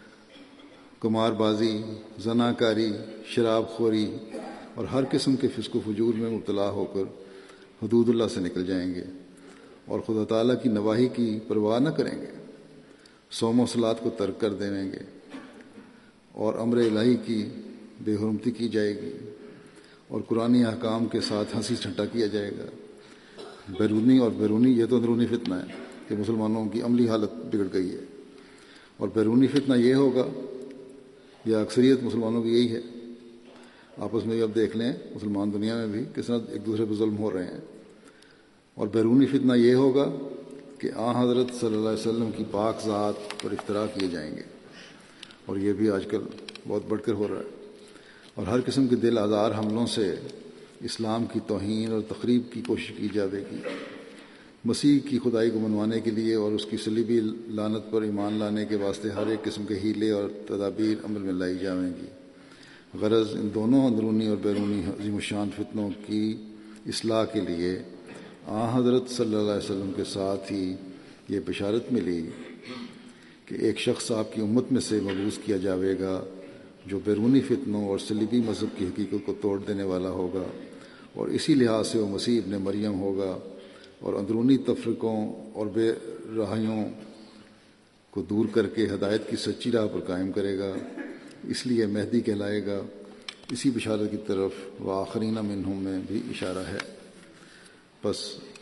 قمار بازی، زنا کاری، شراب خوری اور ہر قسم کے فسق و فجور میں مبتلا ہو کر حدود اللہ سے نکل جائیں گے اور خدا تعالیٰ کی نواہی کی پرواہ نہ کریں گے، صوم و صلات کو ترک کر دیں گے اور امر الہی کی بے حرمتی کی جائے گی اور قرآنی احکام کے ساتھ ہنسی ٹھٹا کیا جائے گا۔ بیرونی اور بیرونی، یہ تو اندرونی فتنہ ہے کہ مسلمانوں کی عملی حالت بگڑ گئی ہے، اور بیرونی فتنہ یہ ہوگا، یا اکثریت مسلمانوں کی یہی ہے، آپس میں بھی اب دیکھ لیں مسلمان دنیا میں بھی کس طرح ایک دوسرے پہ ظلم ہو رہے ہیں۔ اور بیرونی فتنہ یہ ہوگا کہ آن حضرت صلی اللہ علیہ وسلم کی پاک ذات پر افتراء کیے جائیں گے، اور یہ بھی آج کل بہت بڑھ کر ہو رہا ہے، اور ہر قسم کے دل آزار حملوں سے اسلام کی توہین اور تخریب کی کوشش کی جائے گی۔ مسیح کی خدائی کو منوانے کے لیے اور اس کی صلیبی لعنت پر ایمان لانے کے واسطے ہر ایک قسم کے ہیلے اور تدابیر عمل میں لائی جائیں گی۔ غرض ان دونوں اندرونی اور بیرونی عظیم الشان فتنوں کی اصلاح کے لیے آن حضرت صلی اللہ علیہ وسلم کے ساتھ ہی یہ بشارت ملی کہ ایک شخص آپ کی امت میں سے مبعوث کیا جاوے گا جو بیرونی فتنوں اور صلیبی مذہب کی حقیقت کو توڑ دینے والا ہوگا، اور اسی لحاظ سے وہ مسیح ابن مریم ہوگا اور اندرونی تفرقوں اور بے راہیوں کو دور کر کے ہدایت کی سچی راہ پر قائم کرے گا، اس لیے مہدی کہلائے گا۔ اسی بشارت کی طرف وآخرین منہم میں بھی اشارہ ہے۔ بس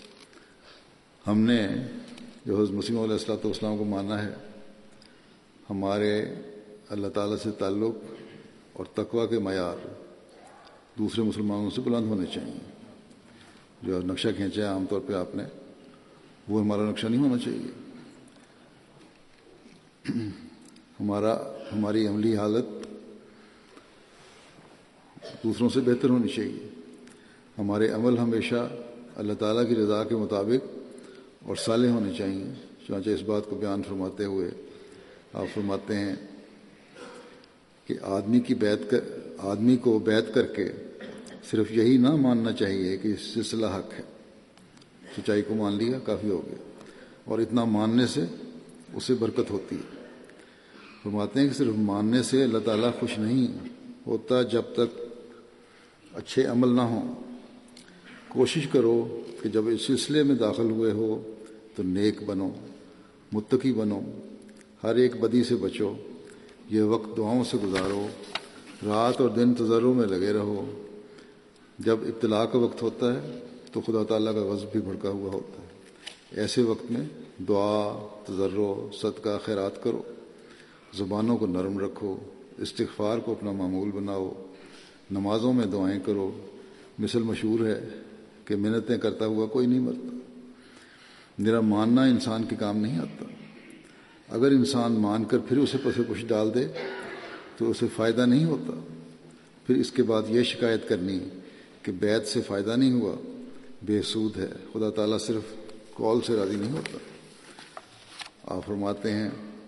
ہم نے جو حضرت مسیح علیہ الصلوۃ والسلام کو ماننا ہے، ہمارے اللہ تعالیٰ سے تعلق اور تقویٰ کے معیار دوسرے مسلمانوں سے بلند ہونے چاہیے۔ جو نقشہ کھینچا ہے عام طور پہ آپ نے، وہ ہمارا نقشہ نہیں ہونا چاہیے۔ ہمارا ہماری عملی حالت دوسروں سے بہتر ہونی چاہیے۔ ہمارے عمل ہمیشہ اللہ تعالیٰ کی رضا کے مطابق اور صالح ہونے چاہیے۔ چنانچہ اس بات کو بیان فرماتے ہوئے آپ فرماتے ہیں کہ آدمی کی بیعت کر آدمی کو بیعت کر کے صرف یہی نہ ماننا چاہیے کہ اس سلسلہ حق ہے، سچائی کو مان لیا کافی ہو گیا، اور اتنا ماننے سے اسے برکت ہوتی ہے۔ فرماتے ہیں کہ صرف ماننے سے اللہ تعالیٰ خوش نہیں ہوتا جب تک اچھے عمل نہ ہوں۔ کوشش کرو کہ جب اس سلسلے میں داخل ہوئے ہو تو نیک بنو، متقی بنو، ہر ایک بدی سے بچو، یہ وقت دعاؤں سے گزارو، رات اور دن تضرع میں لگے رہو۔ جب ابتلا کا وقت ہوتا ہے تو خدا تعالیٰ کا غضب بھی بھڑکا ہوا ہوتا ہے۔ ایسے وقت میں دعا، تضرع، صدقہ، خیرات کرو، زبانوں کو نرم رکھو، استغفار کو اپنا معمول بناؤ، نمازوں میں دعائیں کرو۔ مثل مشہور ہے کہ منتیں کرتا ہوا کوئی نہیں مرتا۔ میرا ماننا انسان کے کام نہیں آتا۔ اگر انسان مان کر پھر اسے پس پش ڈال دے تو اسے فائدہ نہیں ہوتا۔ پھر اس کے بعد یہ شکایت کرنی کہ بیعت سے فائدہ نہیں ہوا، بے سود ہے۔ خدا تعالیٰ صرف قول سے راضی نہیں ہوتا۔ آپ فرماتے ہیں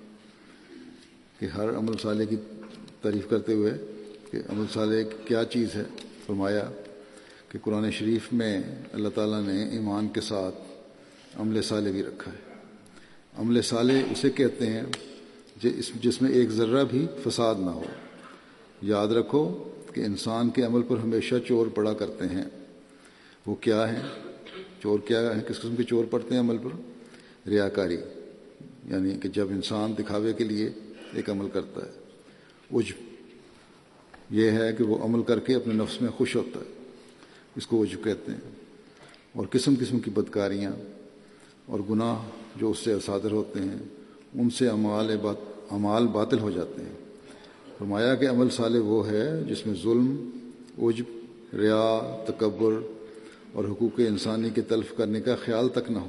کہ ہر عمل صالح کی تعریف کرتے ہوئے کہ عمل صالح کیا چیز ہے، فرمایا کہ قرآن شریف میں اللہ تعالیٰ نے ایمان کے ساتھ عمل صالح بھی رکھا ہے۔ عمل صالح اسے کہتے ہیں جس میں ایک ذرہ بھی فساد نہ ہو۔ یاد رکھو کہ انسان کے عمل پر ہمیشہ چور پڑا کرتے ہیں۔ وہ کیا ہیں؟ چور کیا ہے؟ کس قسم کے چور پڑتے ہیں عمل پر؟ ریاکاری، یعنی کہ جب انسان دکھاوے کے لیے ایک عمل کرتا ہے۔ عجب یہ ہے کہ وہ عمل کر کے اپنے نفس میں خوش ہوتا ہے، اس کو عجب کہتے ہیں۔ اور قسم قسم کی بدکاریاں اور گناہ جو اس سے صادر ہوتے ہیں، ان سے اعمال بات اعمال باطل ہو جاتے ہیں۔ فرمایا کہ عمل صالح وہ ہے جس میں ظلم، عجب، ریا، تکبر اور حقوق انسانی کے تلف کرنے کا خیال تک نہ ہو۔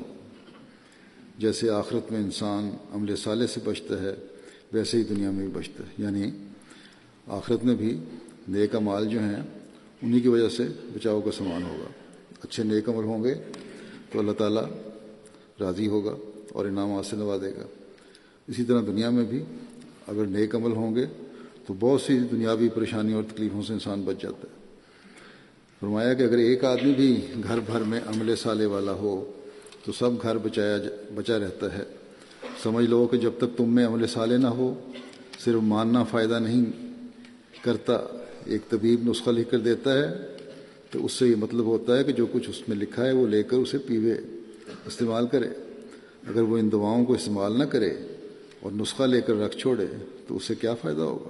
جیسے آخرت میں انسان عمل صالح سے بچتا ہے ویسے ہی دنیا میں بھی بچتا ہے، یعنی آخرت میں بھی نیک اعمال جو ہیں انہی کی وجہ سے بچاؤ کا سامان ہوگا۔ اچھے نیک عمل ہوں گے تو اللہ تعالیٰ راضی ہوگا اور انعامات سے نوازے گا۔ اسی طرح دنیا میں بھی اگر نیک عمل ہوں گے تو بہت سی دنیاوی پریشانیوں اور تکلیفوں سے انسان بچ جاتا ہے۔ فرمایا کہ اگر ایک آدمی بھی گھر بھر میں عمل صالح والا ہو تو سب گھر بچایا بچا رہتا ہے۔ سمجھ لو کہ جب تک تم میں عمل صالح نہ ہو صرف ماننا فائدہ نہیں کرتا۔ ایک طبیب نسخہ لکھ کر دیتا ہے تو اس سے یہ مطلب ہوتا ہے کہ جو کچھ اس میں لکھا ہے وہ لے کر اسے پیوے، استعمال کرے۔ اگر وہ ان دواؤں کو استعمال نہ کرے اور نسخہ لے کر رکھ چھوڑے تو اس سے کیا فائدہ ہوگا؟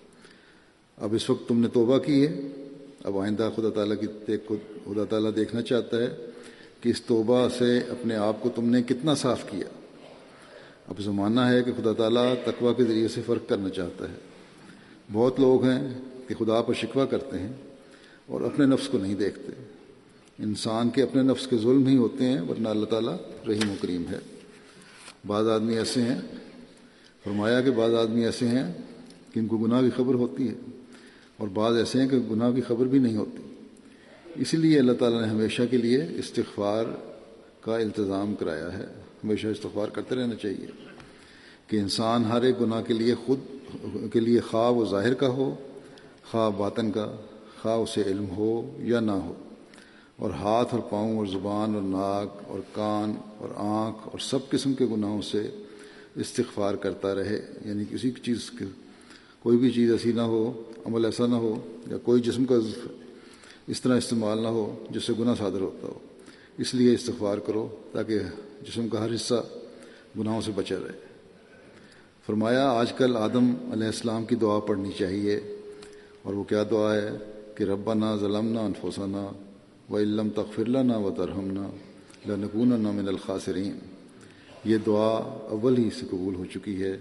اب اس وقت تم نے توبہ کی ہے، اب آئندہ خدا تعالیٰ کی دیکھ خدا تعالیٰ دیکھنا چاہتا ہے کہ اس توبہ سے اپنے آپ کو تم نے کتنا صاف کیا۔ اب زمانہ ہے کہ خدا تعالیٰ تقویٰ کے ذریعے سے فرق کرنا چاہتا ہے۔ بہت لوگ ہیں کہ خدا پر شکوہ کرتے ہیں اور اپنے نفس کو نہیں دیکھتے۔ انسان کے اپنے نفس کے ظلم ہی ہوتے ہیں، ورنہ اللہ تعالیٰ رحیم و کریم ہے۔ بعض آدمی ایسے ہیں، فرمایا کہ بعض آدمی ایسے ہیں کہ ان کو گناہ کی خبر ہوتی ہے اور بعض ایسے ہیں کہ گناہ کی خبر بھی نہیں ہوتی۔ اسی لیے اللہ تعالیٰ نے ہمیشہ کے لیے استغفار کا التزام کرایا ہے۔ ہمیشہ استغفار کرتے رہنا چاہیے کہ انسان ہر ایک گناہ کے لیے خود کے لیے خواہ وہ ظاہر کا ہو خواہ باطن کا، خواہ اسے علم ہو یا نہ ہو، اور ہاتھ اور پاؤں اور زبان اور ناک اور کان اور آنکھ اور سب قسم کے گناہوں سے استغفار کرتا رہے۔ یعنی کسی چیز کے کوئی بھی چیز ایسی نہ ہو، عمل ایسا نہ ہو یا کوئی جسم کا اس طرح استعمال نہ ہو جس سے گناہ صادر ہوتا ہو۔ اس لیے استغفار کرو تاکہ جسم کا ہر حصہ گناہوں سے بچا رہے۔ فرمایا آج کل آدم علیہ السلام کی دعا پڑھنی چاہیے، اور وہ کیا دعا ہے کہ ربنا ظلمنا انفسنا وَإِن لَّمْ تَغْفِرْ لَنَا وَتَرْحَمْنَا لَنَكُونَنَّ مِنَ الْخَاسِرِينَ۔ یہ دعا اول ہی سے قبول ہو چکی ہے۔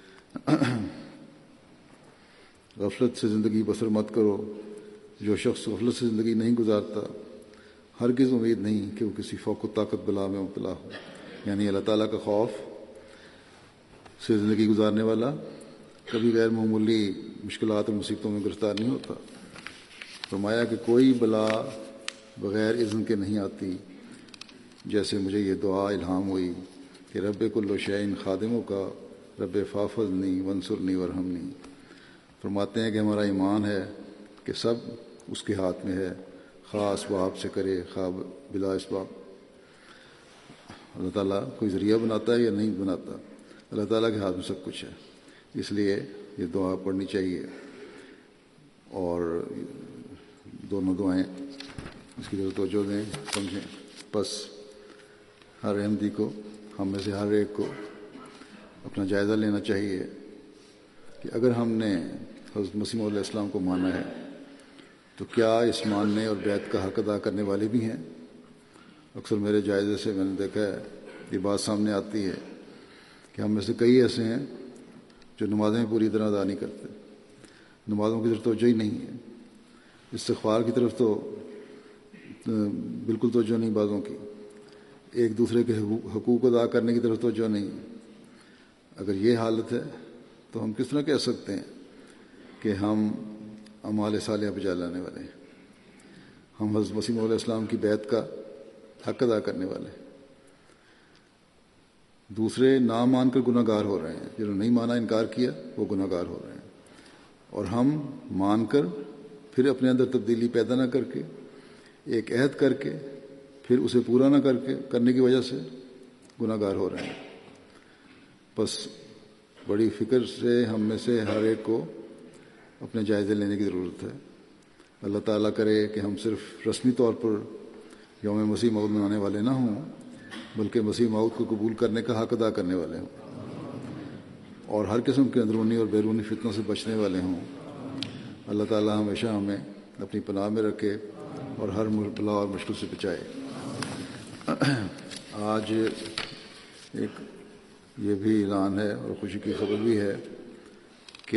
غفلت سے زندگی بسر مت کرو۔ جو شخص غفلت سے زندگی نہیں گزارتا ہرگز امید نہیں کہ وہ کسی فوق و طاقت بلا میں مبتلا ہو۔ یعنی اللہ تعالیٰ کا خوف سے زندگی گزارنے والا کبھی غیر معمولی مشکلات اور مصیبتوں میں گرفتار نہیں ہوتا۔ فرمایا کہ کوئی بلا بغیر اذن کے نہیں آتی۔ جیسے مجھے یہ دعا الہام ہوئی کہ رب کل شیء خادموں کا رب فافظنی وانصرنی ورحمنی۔ فرماتے ہیں کہ ہمارا ایمان ہے کہ سب اس کے ہاتھ میں ہے، خواہ اسباب سے کرے خواہ بلا اسباب۔ اللہ تعالیٰ کوئی ذریعہ بناتا ہے یا نہیں بناتا، اللہ تعالیٰ کے ہاتھ میں سب کچھ ہے۔ اس لیے یہ دعا پڑھنی چاہیے، اور دونوں دعائیں اس کی طرف توجہ دیں، سمجھیں۔ بس ہر احمدی کو، ہم میں سے ہر ایک کو اپنا جائزہ لینا چاہیے کہ اگر ہم نے حضرت مسیح علیہ السلام کو مانا ہے تو کیا اس ماننے اور بیعت کا حق ادا کرنے والے بھی ہیں؟ اکثر میرے جائزے سے میں نے دیکھا ہے یہ بات سامنے آتی ہے کہ ہم میں سے کئی ایسے ہیں جو نمازیں پوری طرح ادا نہیں کرتے، نمازوں کی طرف توجہ ہی نہیں ہے، استغفار کی طرف تو بالکل توجہ نہیں، بعضوں کی ایک دوسرے کے حقوق ادا کرنے کی طرف توجہ نہیں۔ اگر یہ حالت ہے تو ہم کس طرح کہہ سکتے ہیں کہ ہم اعمال صالحہ بجا لانے والے ہیں، ہم حضرت مسیح علیہ السلام کی بیعت کا حق ادا کرنے والے ہیں؟ دوسرے نہ مان کر گناہ گار ہو رہے ہیں، جنہوں نے نہیں مانا، انکار کیا، وہ گناہ گار ہو رہے ہیں، اور ہم مان کر پھر اپنے اندر تبدیلی پیدا نہ کر کے، ایک عہد کر کے پھر اسے پورا نہ کر کے کرنے کی وجہ سے گناہ گار ہو رہے ہیں۔ بس بڑی فکر سے ہم میں سے ہر ایک کو اپنے جائزے لینے کی ضرورت ہے۔ اللہ تعالیٰ کرے کہ ہم صرف رسمی طور پر یوم مسیح موعود منانے والے نہ ہوں، بلکہ مسیح موعود کو قبول کرنے کا حق ادا کرنے والے ہوں، اور ہر قسم کے اندرونی اور بیرونی فتنوں سے بچنے والے ہوں۔ اللہ تعالیٰ ہمیشہ ہمیں اپنی پناہ میں رکھے اور ہر بلا اور مشکل سے بچائے۔ آج ایک یہ بھی اعلان ہے اور خوشی کی خبر بھی ہے کہ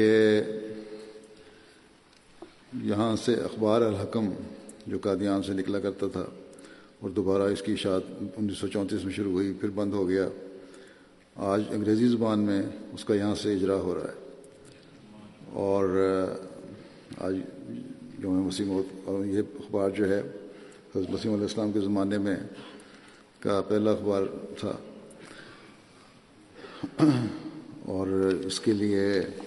یہاں سے اخبار الحکم جو قادیان سے نکلا کرتا تھا اور دوبارہ اس کی اشاعت انیس سو چونتیس میں شروع ہوئی، پھر بند ہو گیا. آج انگریزی زبان میں اس کا یہاں سے اجرا ہو رہا ہے. اور آج یوم مسیح موعود، اور یہ اخبار جو ہے حضرت مسیح علیہ السلام کے زمانے میں کا پہلا اخبار تھا. اور اس کے لیے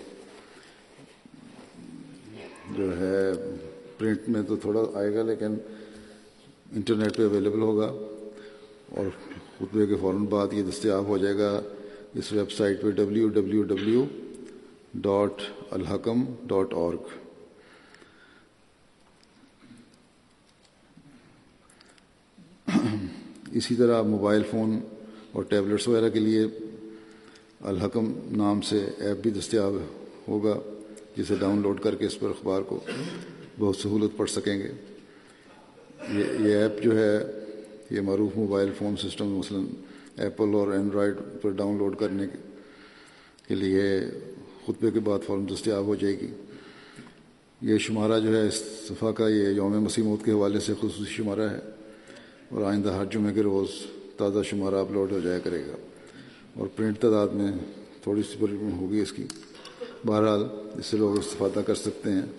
جو ہے پرنٹ میں تو تھوڑا آئے گا، لیکن انٹرنیٹ پہ اویلیبل ہوگا، اور خطبے کے فوراً بعد یہ دستیاب ہو جائے گا اس ویب سائٹ پہ W W W dot Alhakam dot org. اسی طرح موبائل فون اور ٹیبلٹس وغیرہ کے لیے الحکم نام سے ایپ بھی دستیاب ہوگا، جسے ڈاؤن لوڈ کر کے اس پر اخبار کو بہت سہولت پڑھ سکیں گے. یہ یہ ایپ جو ہے یہ معروف موبائل فون سسٹم مثلا ایپل اور اینڈرائڈ پر ڈاؤن لوڈ کرنے کے لیے خطبے کے بعد فوراً دستیاب ہو جائے گی. یہ شمارہ جو ہے اس صفحہ کا یہ یوم مسیح موعود کے حوالے سے خصوصی شمارہ ہے، اور آئندہ ہر جمعے کے روز تازہ شمارہ اپلوڈ ہو جایا کرے گا، اور پرنٹ تعداد میں تھوڑی سی پرابلم ہوگی اس کی. بہرحال اس سے لوگ استفادہ کر سکتے ہیں.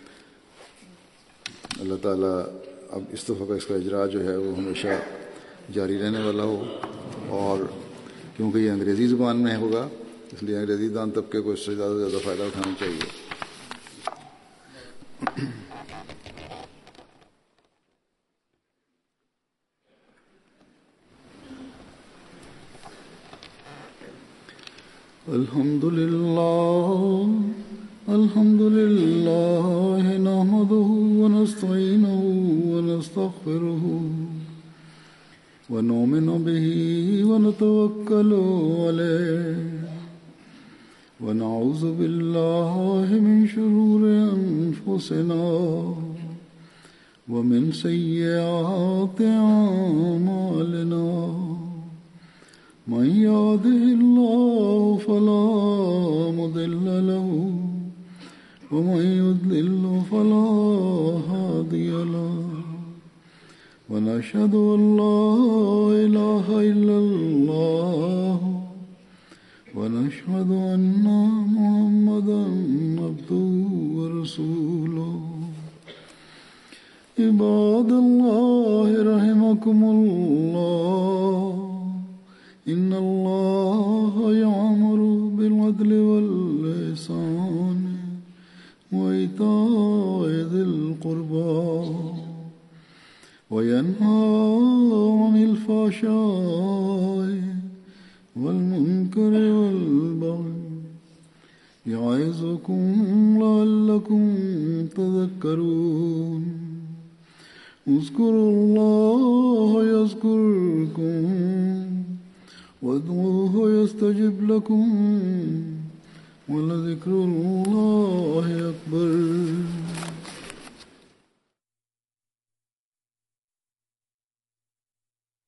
اللہ تعالیٰ اب اس دفعہ کا اس کا اجرا جو ہے وہ ہمیشہ جاری رہنے والا ہو، اور کیونکہ یہ انگریزی زبان میں ہوگا اس لیے انگریزی دان طبقے کو اس سے زیادہ سے زیادہ فائدہ اٹھانا چاہیے. الحمد للہ الحمد للہ نحمده ونستعینه ونستغفره ونؤمن به ونتوکل علیہ ونعوذ باللہ من شرور انفسنا ومن سیئات اعمالنا من يهده الله فلا مضل له ومن يضلل فلا هادي له ونشهد أن لا إله إلا الله ونشهد أن محمدا عبده ورسوله. عباد الله رحمكم الله، إن الله يأمر بالعدل والإحسان وإيتاء ذي القربى وينهى عن الفحشاء والمنكر والبغي يعظكم لعلكم تذكرون. اذكروا الله يذكركم وادعوه يستجب لكم ولذكر الله أكبر.